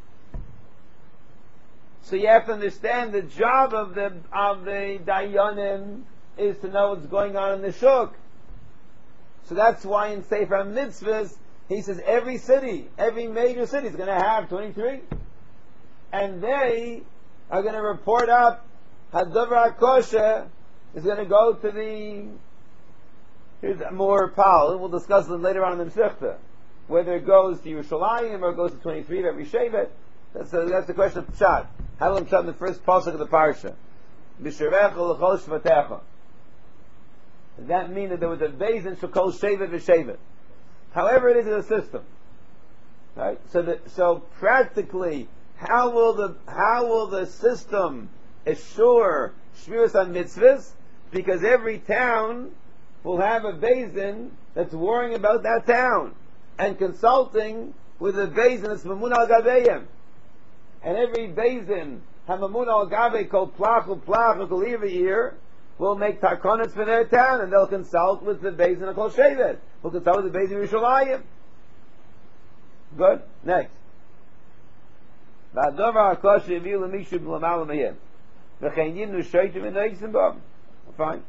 so you have to understand the job of the of the dayanim is to know what's going on in the shuk. So that's why in Sefer HaMitzvahs he says every city, every major city is going to have twenty-three, and they are going to report up. Hadavar HaKosher is going to go to the. Here's more Paul. We'll discuss it later on in the Masechta. Whether it goes to Yerushalayim or it goes to twenty-three of every Shevet. That's, uh, that's the question of Pshat. How long Pshat in the first pasuk of the parsha? B'sherecha l'chol shvatecha. Does that mean that there was a base in Shekol Shevet v'Shevet? However, it is in a system, right? So that so practically, how will the how will the system assure shmiras on mitzvahs? Because every town will have a Beis that's worrying about that town and consulting with a Beis that's mamun al gabeim. And every Beis have mamun al gabe called plach u'plach u'kol year will make takonets for their town, and they'll consult with the Beis Din called Shevet. Will consult with the Beis Din Yerushalayim. Good. Next. V'adovar ha'kosh yeviu l'mishu b'lamal l'mayim. V'chein yimnu shoytim v'noigsim b'om. Fine.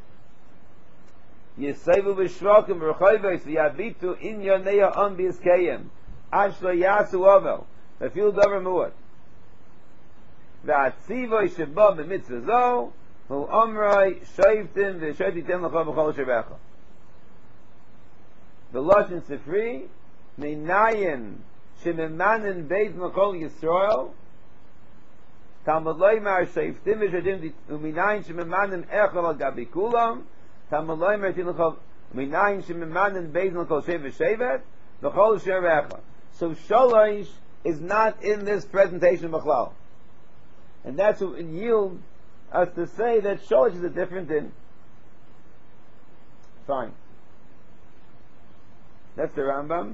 Yisavu v'shrokim v'rchoyves v'yabitu in yoneya on b'yiskayim. Ad shlo yasu ovel. V'fil dover muad. V'atzivoy shebo b'mitzvah zo hu omroi shoyvtim v'shoytitem l'chol b'chol shebecha. V'loshin sifri minayin shememanin beis l'chol Yisrael Talmud loymar shoyvtim v'shoytim uminayin shememanin echol al gabi kulam Talmud loymar tilchol minayin shememanin beis l'chol shevet shevet l'chol shebecha. So sholosh is not in this presentation b'chlal. And that's what would yield us to say that sholosh is a different din. Fine. That's the Rambam.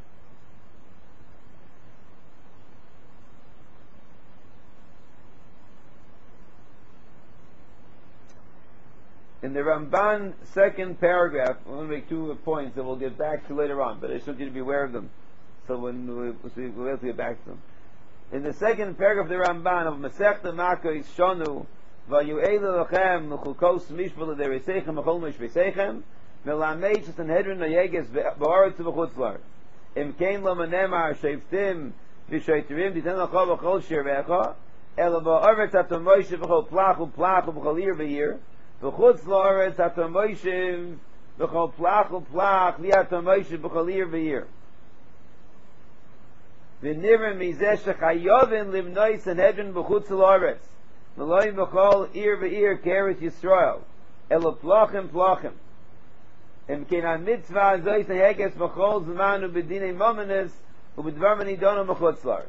In the Ramban second paragraph, we're going to make two points that we'll get back to later on, but I just want you to be aware of them. So when we, we'll be able to get back to them. In the second paragraph of the Ramban of Masechta Makos Shonu, Vayu'elu Lachem L'chukos Mishpah L'Dereseichem L'chol Mishpeseichem Melamed Sanhedrin Nayeges Ba'aretz V'chutz La'aretz Im Kein Lo Menemar Sheftim V'Shoyterim Titen L'chol V'chol Shirvecha Ela Ba'aretz Ato Moshe V'chol Plach U'Plach V'chol Yir V'Yir V'chutz La'aretz Ato Moshe V'chol Plach U'Plach V'Ato Moshe V'chol Yir V'Yir V'nivrim mizeh shechayovin livnoi Sanhedrin b'chutz l'oretz v'loi b'chol ir v'ir k'eretz Yisrael elo plachim plachim im kenan mitzvah zoi seheges b'chol zman u'bedinei momenes u'bedvar manidono b'chutz l'oretz.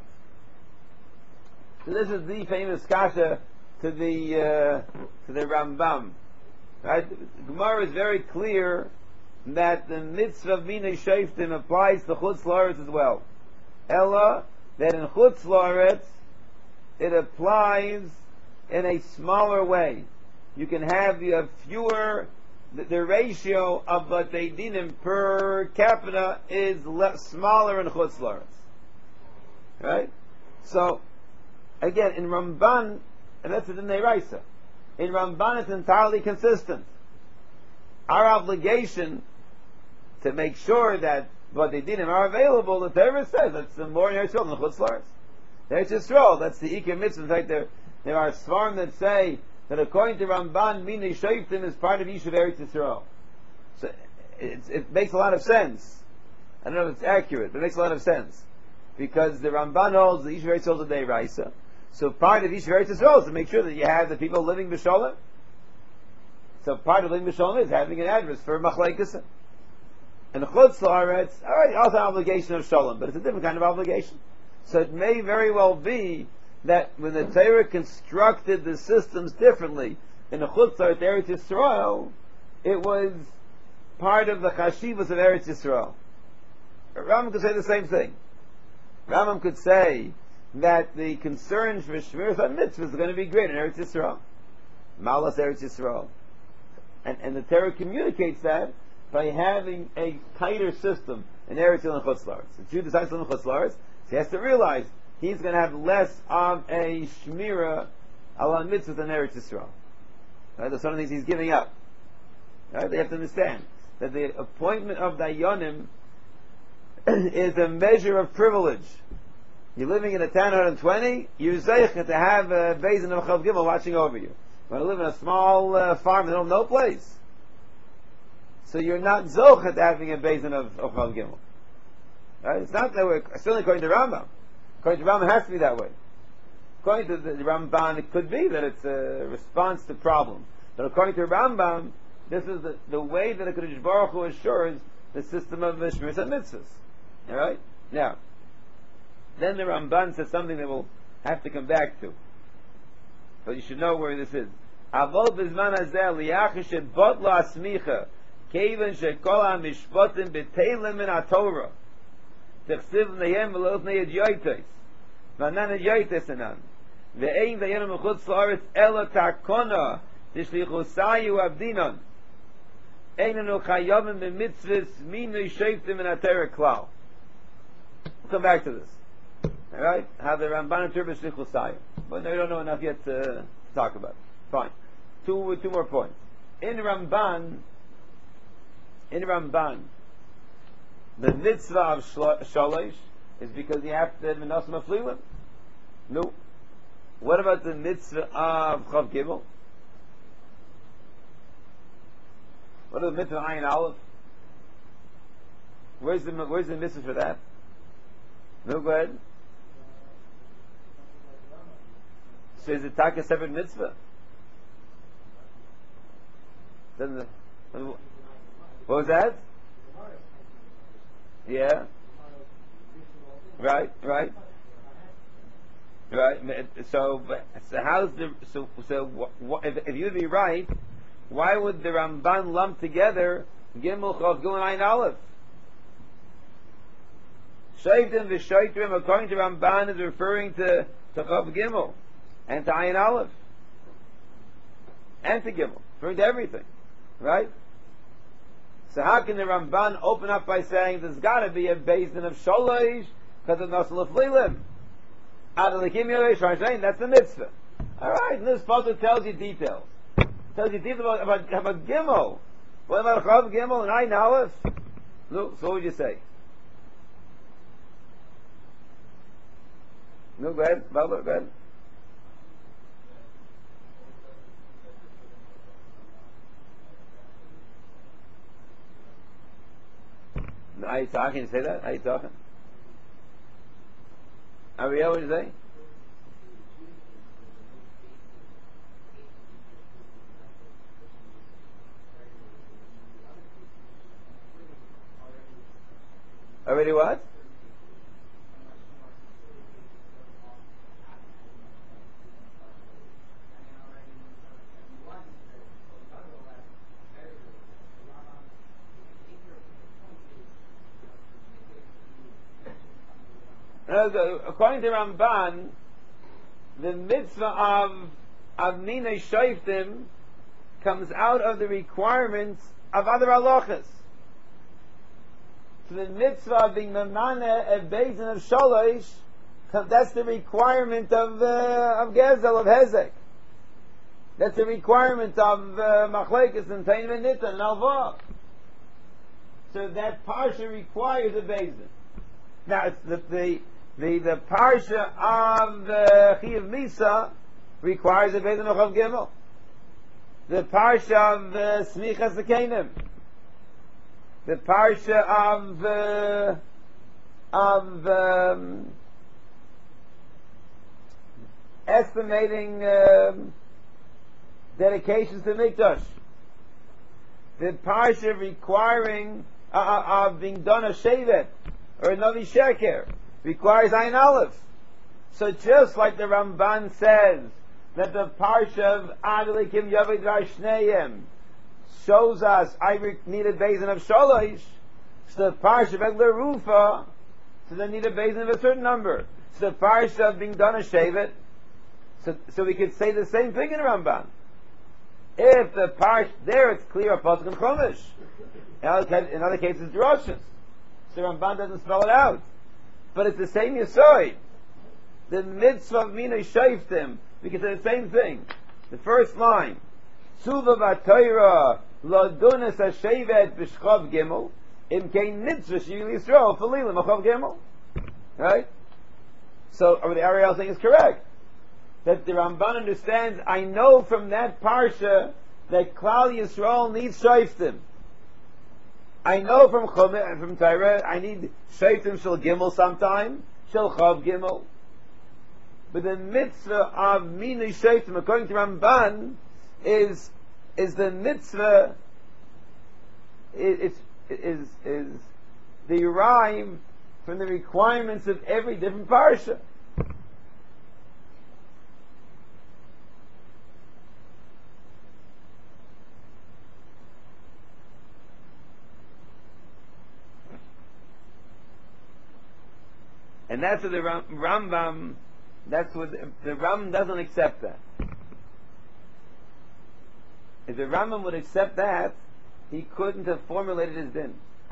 So this is the famous kasha to the uh, to the Rambam. Right? The Gemara is very clear that the mitzvah of Minei Shoftim applies to chutz l'oretz as well. Ella, that in Chutz La'aretz, it applies in a smaller way. You can have, you have fewer, the, the ratio of what they dinim per capita is less, smaller in Chutz La'aretz. Right? So, again, in Ramban, and that's in Neiraisa, in Ramban it's entirely consistent. Our obligation to make sure that what they did are available, the Torah says that's the more in Eretz Yisrael than Chutz La'aretz. Eretz Yisrael, that's the Ikar Mitzvah. In fact, there, there are Svarim that say that according to Ramban, Minei Shoftim is part of Yishuv Eretz Yisrael. So it, it makes a lot of sense. I don't know if it's accurate, but it makes a lot of sense. Because the Ramban holds the Yishuv Eretz Yisrael is a Deiraisa. So part of Yishuv Eretz Yisrael is to make sure that you have the people living b'Sholem. So part of living b'Sholem is having an address for Machlekes. And the Chutz La'aretz, alright, also an obligation of Shalom, but it's a different kind of obligation. So it may very well be that when the Torah constructed the systems differently in the Chutz La'aretz Eretz Yisrael, it was part of the Chashivas of Eretz Yisrael. Rambam could say the same thing. Rambam could say that the concerns for Shmiras on Mitzvahs is going to be great in Eretz Yisrael. Malas Eretz Yisrael. And, and the Torah communicates that by having a tighter system in Eretz Yisrael and Chutz La'aretz. If Jew decides to live in Chutz La'aretz, he has to realize he's going to have less of a shmira ala mitzvah than Eretz Yisrael. Right? That's one of the things he's giving up. Right? They have to understand that the appointment of Dayanim is a measure of privilege. You're living in a town of one hundred twenty, you're zeichet to have a Beis Din of Chav Gimel watching over you. When you live in a small uh, farm in the middle of no place, so you're not zochet having a Beis Din of, of Chav Gimel. Right? It's not that way. Certainly according to Rambam. According to Rambam, it has to be that way. According to the Ramban, it could be that it's a response to problems. But according to Rambam, this is the, the way that the Kodesh Baruch Hu assures the system of Shmiras and Mitzvahs. All right? Now, Then the Ramban says something that we'll have to come back to. But you should know where this is. Avol bizman hazeh liyach shebot lo asmicha kevan shekol hamishpotim b'teilim min haTorah techsiv neyem v'lo neyed yoytes v'anan yoytes anan ve'ein v'yenu mechutz la'aretz ela takona tishlichusayu abdinon einanu chayavim b'mitzvahs minui shoftim min haTorah klal. We'll come back to this. All right, how the Ramban interprets shlichusayu, but we don't know enough yet to, to talk about it. Fine. Two two more points. In Ramban, in Ramban, the mitzvah of shalosh is because you have to menas maflilim. No. What about the mitzvah of chav gimel? What about the mitzvah of ayin aleph? Where's the where's the mitzvah for that? No, go ahead. So is it taka separate mitzvah? Then the, what was that? Yeah. Right, right, right. So, so how's the so so? What, if, if you'd be right, why would the Ramban lump together Gimel Chav Gimel Ayin Aleph? Shaitim v'Shaitrim, according to Ramban, is referring to to Chav Gimel and to Ayin Aleph and to Gimel, referring to everything. Right? So how can the Ramban open up by saying there's got to be a basin of sholosh because of Nasal Flilim? That's the mitzvah. Alright, and this pasuk tells you details. Tells you details about, about, about Gimel. What about Chav Gimel and Ayin Aleph? No, so what would you say? No, go ahead, Baba, go ahead. Are you talking? You say that? Are you talking? Ariel, what did you say? Already what? According to Ramban, the mitzvah of Avnina Shoftim comes out of the requirements of other halachas. So the mitzvah of being mamana a basin of shalosh, that's the requirement of uh, of Gezel, of Hezek. That's the requirement of Machlekes and Tainim and Nitan and Alvah. So that parsha requires a basin. Now it's the the The, the parsha of the Chiyav Misa requires a Beis Chav Gimel. The parsha of uh, Smichas Zakenim. The parsha of uh, of um, estimating um, dedications to Mikdash. The parsha requiring uh, of being done a Shevet or a Navi Sheker requires Ayin Aleph. So just like the Ramban says that the parsha of Adelikim Yavid Rashneim shows us I need a basin of Sholosh, so the parsha of Egler Rufa, so they need a basin of a certain number. So the parsha of being done a Shevet, so, so we could say the same thing in Ramban. If the parsha, there it's clear, a Pasuk and Chumash. In other, in other cases, Droshes. So Ramban doesn't spell it out. But it's the same Yisoid. The mitzvah of Mina Shoftim, we can say the same thing. The first line, Suva v'Torah Ladunas HaShevet B'Shchav Gimel Im Kein Mitzvah Shil Yisrael Falilim Achav Gimel. Right? So, what the Ariel saying is correct. That the Ramban understands, I know from that parsha that Klal Yisrael needs Shoftim. I know from Chumah, from Torah, I need Shoftim Shel Gimel sometime, Shel Chav Gimel. But the mitzvah of Minui Shoftim, according to Ramban, is is the mitzvah. It, it's is is derived from the requirements of every different parsha. And that's what the Ram, Rambam, that's what the, the Rambam doesn't accept that. If the Rambam would accept that, he couldn't have formulated his din.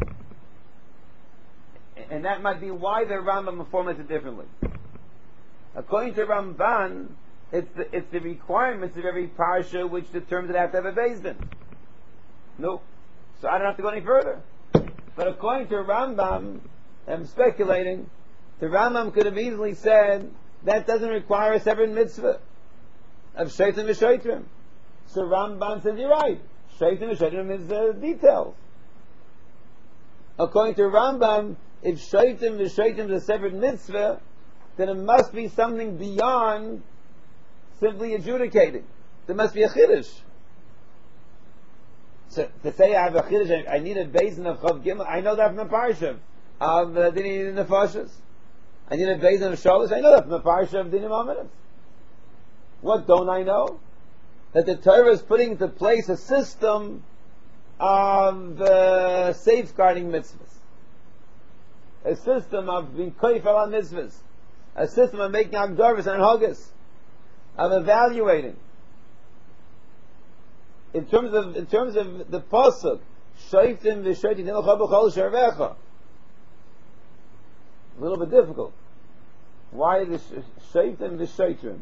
And that might be why the Rambam formulates it differently. According to Ramban, it's the, it's the requirements of every parsha which determines that I have to have a beis din. No. So I don't have to go any further. But according to Rambam, I'm speculating, the Rambam could have easily said that doesn't require a separate mitzvah of shaitim v'shaitrim. So Ramban says you're right. Shaitim v'shaitrim is uh, details. According to Rambam, if shaitim v'shaitrim is a separate mitzvah, then it must be something beyond simply adjudicating. There must be a chiddush. So to say I have a chiddush, I need a basin of chav gimel. I know that from the parsha of uh, Dini Nefashos. I need a basin of Shalosh. I know that from the parsha of Dinim Amidim. What don't I know? That the Torah is putting into place a system of uh, safeguarding mitzvahs, a system of being koifel on mitzvahs, a system of making agdorvas and hogas, of evaluating. In terms of in terms of the pasuk, shaytim v'shaytim nilcha b'chol sharvecha. A little bit difficult. Why the shaitim v'shaitim?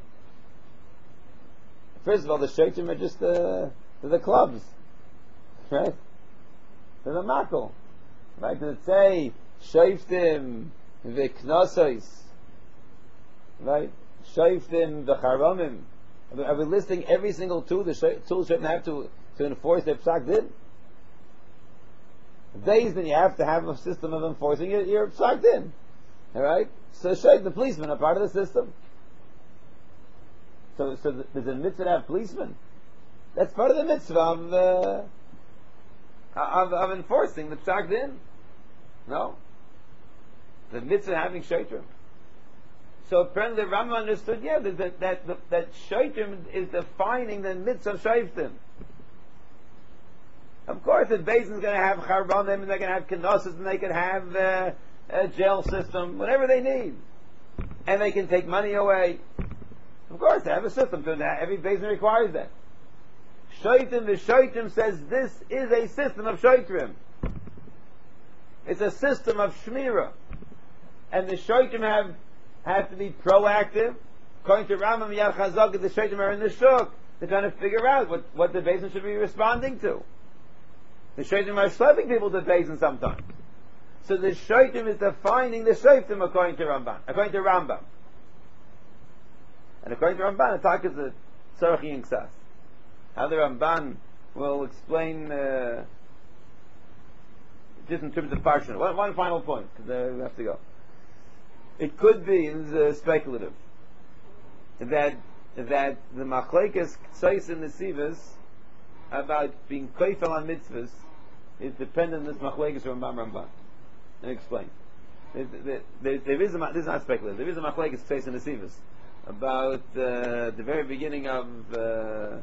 First of all, the shaitim are just the, the clubs, right? They're the makel. Right? Does it say shaitim v'knasos? Right? Shaitim v'charamim? Are we listing every single tool the sh- tool shouldn't have to, to enforce their psak din? Days then you have to have a system of enforcing it, you're plugged in. Alright? So shaykh, the policemen are part of the system. So, so th- there's a mitzvah to have policemen. That's part of the mitzvah of, uh, of, of enforcing the psak din. No? The mitzvah having shaitrim. So apparently the Rambam understood, yeah, that that, that, that shaitrim is defining the mitzvah of shaitim. Of course, the basin's going to have charbanim, and they're going to have knossos, and they can have uh, a jail system, whatever they need, and they can take money away. Of course, they have a system to that. Every basin requires that. Shaitim, the shaitim says this is a system of shaitrim. It's a system of shmira, and the shaitim have have to be proactive. According to Rambam Yad Chazak, the shaitim are in the shuk. They're trying to figure out what, what the basin should be responding to. The shaitim are schlepping people to basin sometimes. So the shaitim is defining the shaitim according to Ramban, according to Rambam. And according to Ramban, the talk is a tzarech yingsas. How the Ramban will explain, uh, just in terms of parsha. One, one final point, because uh, we have to go. It could be, and this is uh, speculative, that that the machlekes ksais and nesivas about being koifel on mitzvahs is dependent on this machlekes Rambam Ramban. And explain. There, there, there, there is a, this is not speculative. There is a machlekes ksais and nesivas about uh, the very beginning of uh,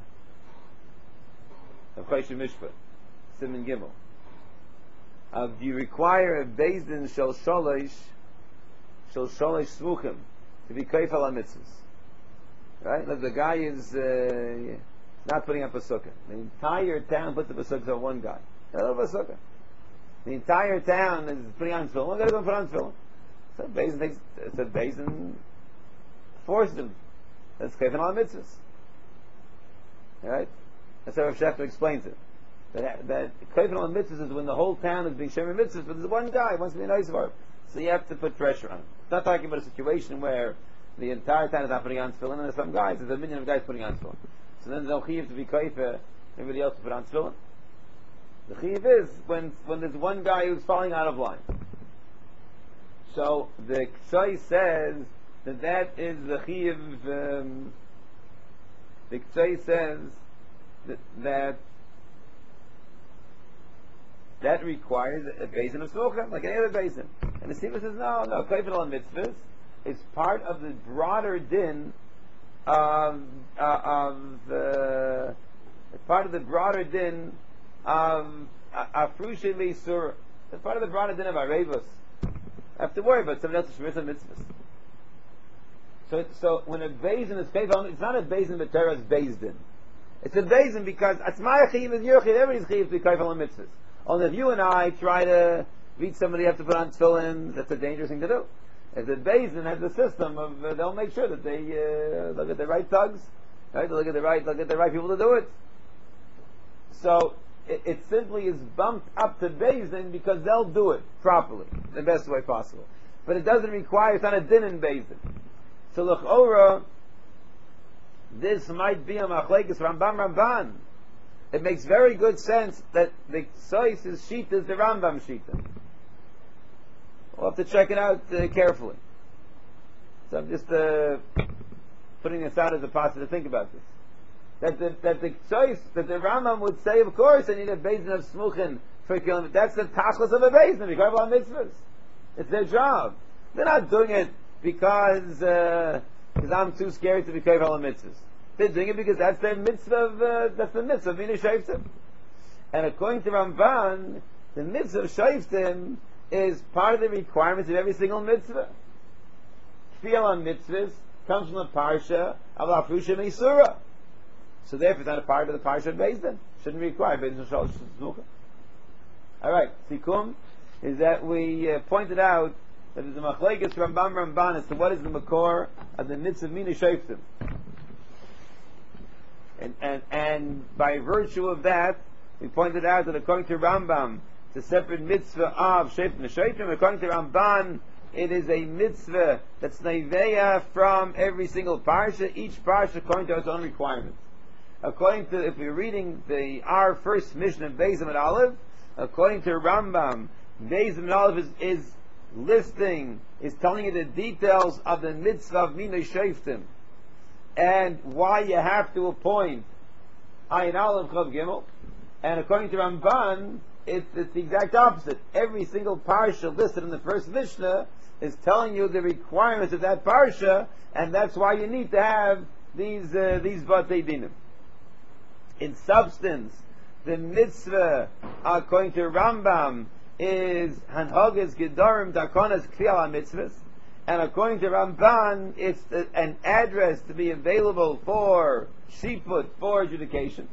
of Choshen Mishpat, Siman Gimel. Uh, do you require a beis din shel sholosh shel sholosh smuchim to be koifel on mitzvahs? Right? Like the guy is uh, not putting up a sukkah. The entire town puts up a sukkah on one guy. I love a sukkah. The entire town is putting on tefillin. One guy doesn't put on tefillin. So Beis takes, so Beis forces him. That's koifel on mitzvahs. Right? That's how Rav Shechter explains it. That that koifel on mitzvahs is when the whole town is being shomer mitzvahs, but there's one guy who wants to be nice for him. So you have to put pressure on him. It's not talking about a situation where the entire town is not putting on tefillin, and there's some guys, there's a million of guys putting on tefillin. So then there's no chiyuv to be koifer, everybody else to put on tefillin. The chiyuv is when when there's one guy who's falling out of line. So the Ksai says that that is the chiyuv. Um, the Ksai says that, that that requires a basin of smocha, like any other basin. And the Siva says, no, no, Kofel al Mitzvahs is part of the broader din of, uh, of the, it's part of the broader din of Afrushe Leisura. It's part of the broader din of Arevos. I have to worry about somebody else's Shmiras Mitzvahs. So, so when a Beis Din is Kofel, it's not a Beis Din B'Torah, it's Beis Din. It's a Beis Din because Atzmai Chiv is your Chiv, everybody's Chiv to be Kofel al Mitzvahs. Only if you and I try to meet somebody you have to put on tefillin, that's a dangerous thing to do. If the Beis Din has a system of, uh, they'll make sure that they uh, look at the right thugs, right? They look at the right, look at the right people to do it. So it, it simply is bumped up to Beis Din because they'll do it properly, the best way possible. But it doesn't require, it's not a din in Beis Din. So l'chora, this might be a machlekes Rambam Ramban. It makes very good sense that the Sois is Shita is the Rambam Shita. We'll have to check it out uh, carefully. So I'm just uh, putting this out as a possibility to think about this. That the that the Sois, that the Rambam would say, of course, I need a Beis Din of Smuchin for killing. That's the tachlis of a Beis Din. Because of mitzvahs, it's their job. They're not doing it because uh, because I'm too scared to be careful on mitzvahs. They're doing it because that's their mitzvah of, uh, that's the mitzvah of Mina Shayftim. And according to Ramban, the mitzvah of Shayftim is part of the requirements of every single mitzvah. Tefillah on mitzvahs comes from the parsha of Afrusha Meisura. So therefore it's not a part of the parsha of Beis Din. Shouldn't require Beis Din Shalosh Tznucha. Alright, Sikum is that we uh, pointed out that there's a machlekes Rambam Ramban as to what is the makor of the mitzvah of Mina Shayftim. And, and, and by virtue of that, we pointed out that according to Rambam, it's a separate mitzvah of Shayftim and Shayftim. According to Ramban, it is a mitzvah that's neiveya from every single parsha, each parsha according to its own requirements. According to, if we're reading the our first Mishnah of Beis Din Aleph, according to Rambam, Beis Din Aleph is, is listing, is telling you the details of the mitzvah of Mina Shayftim, and why you have to appoint Ayin Aleph Chav Gimel. And according to Ramban, it's, it's the exact opposite. Every single parsha listed in the first Mishnah is telling you the requirements of that parsha, and that's why you need to have these uh, these Batei Dinim. In substance, the mitzvah, according to Rambam, is Hanhagas Gedarim Dakonas Kfiyal HaMitzvahs. And according to Ramban, it's the, an address to be available for shiput, for adjudication.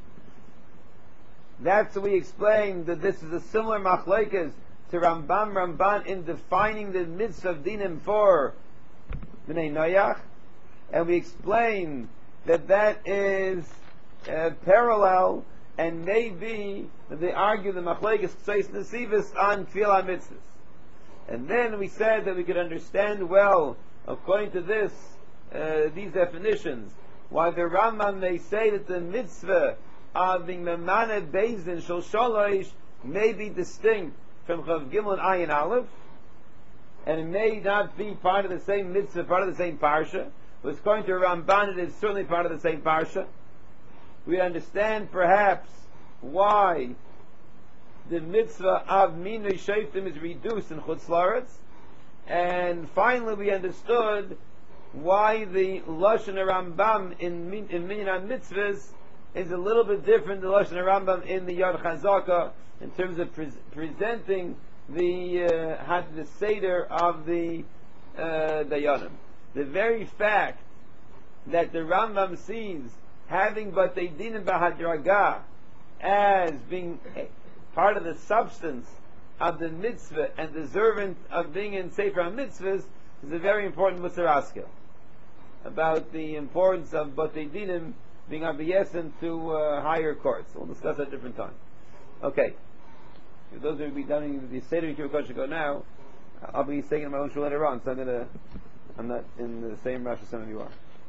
That's what we explained, that this is a similar machlekes to Rambam Ramban in defining the mitzvah of dinim for Bnei Noyach. And we explained that that is uh, parallel, and maybe that they argue the machlekes Tzais Nesivis on Kfiyal HaMitzvahs. And then we said that we could understand well, according to this, uh, these definitions, why the Rambam may say that the mitzvah of being memane Beis Din shel shalosh may be distinct from Chav Gimel and Ayin Aleph, and it may not be part of the same mitzvah, part of the same parsha. But according to Ramban, it is certainly part of the same parsha. We understand perhaps why the mitzvah of Minui Shayftim is reduced in Chutz La'aretz, and finally we understood why the Lashon Rambam in Min, in Minyan Mitzvahs is a little bit different than the Lashon Rambam in the Yad Chazaka in terms of pre- presenting the uh, had the seder of the uh, Dayanim. The very fact that the Rambam sees having Batei Dinim B'Hadraga as being part of the substance of the mitzvah and deserving of being in Sefer HaMitzvahs is a very important Musar Askel about the importance of Batei Dinim being abiyesen to uh, higher courts. We'll discuss that at a different time. Okay. If those who will be done the Seder in Kibbutz go now, I'll be saying in my own shul later on, so I'm gonna I'm not in the same rush as some of you are.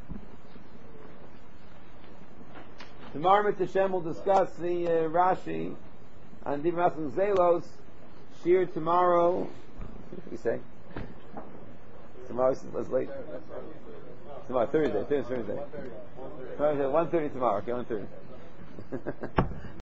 Tomorrow, Mitzvah Hashem will discuss the uh, Rashi on Divrei Maskil Zelos. Shir tomorrow. What did we say? Tomorrow was late. Tomorrow, Thursday. Thursday. Thursday. one thirty tomorrow. Okay, one thirty.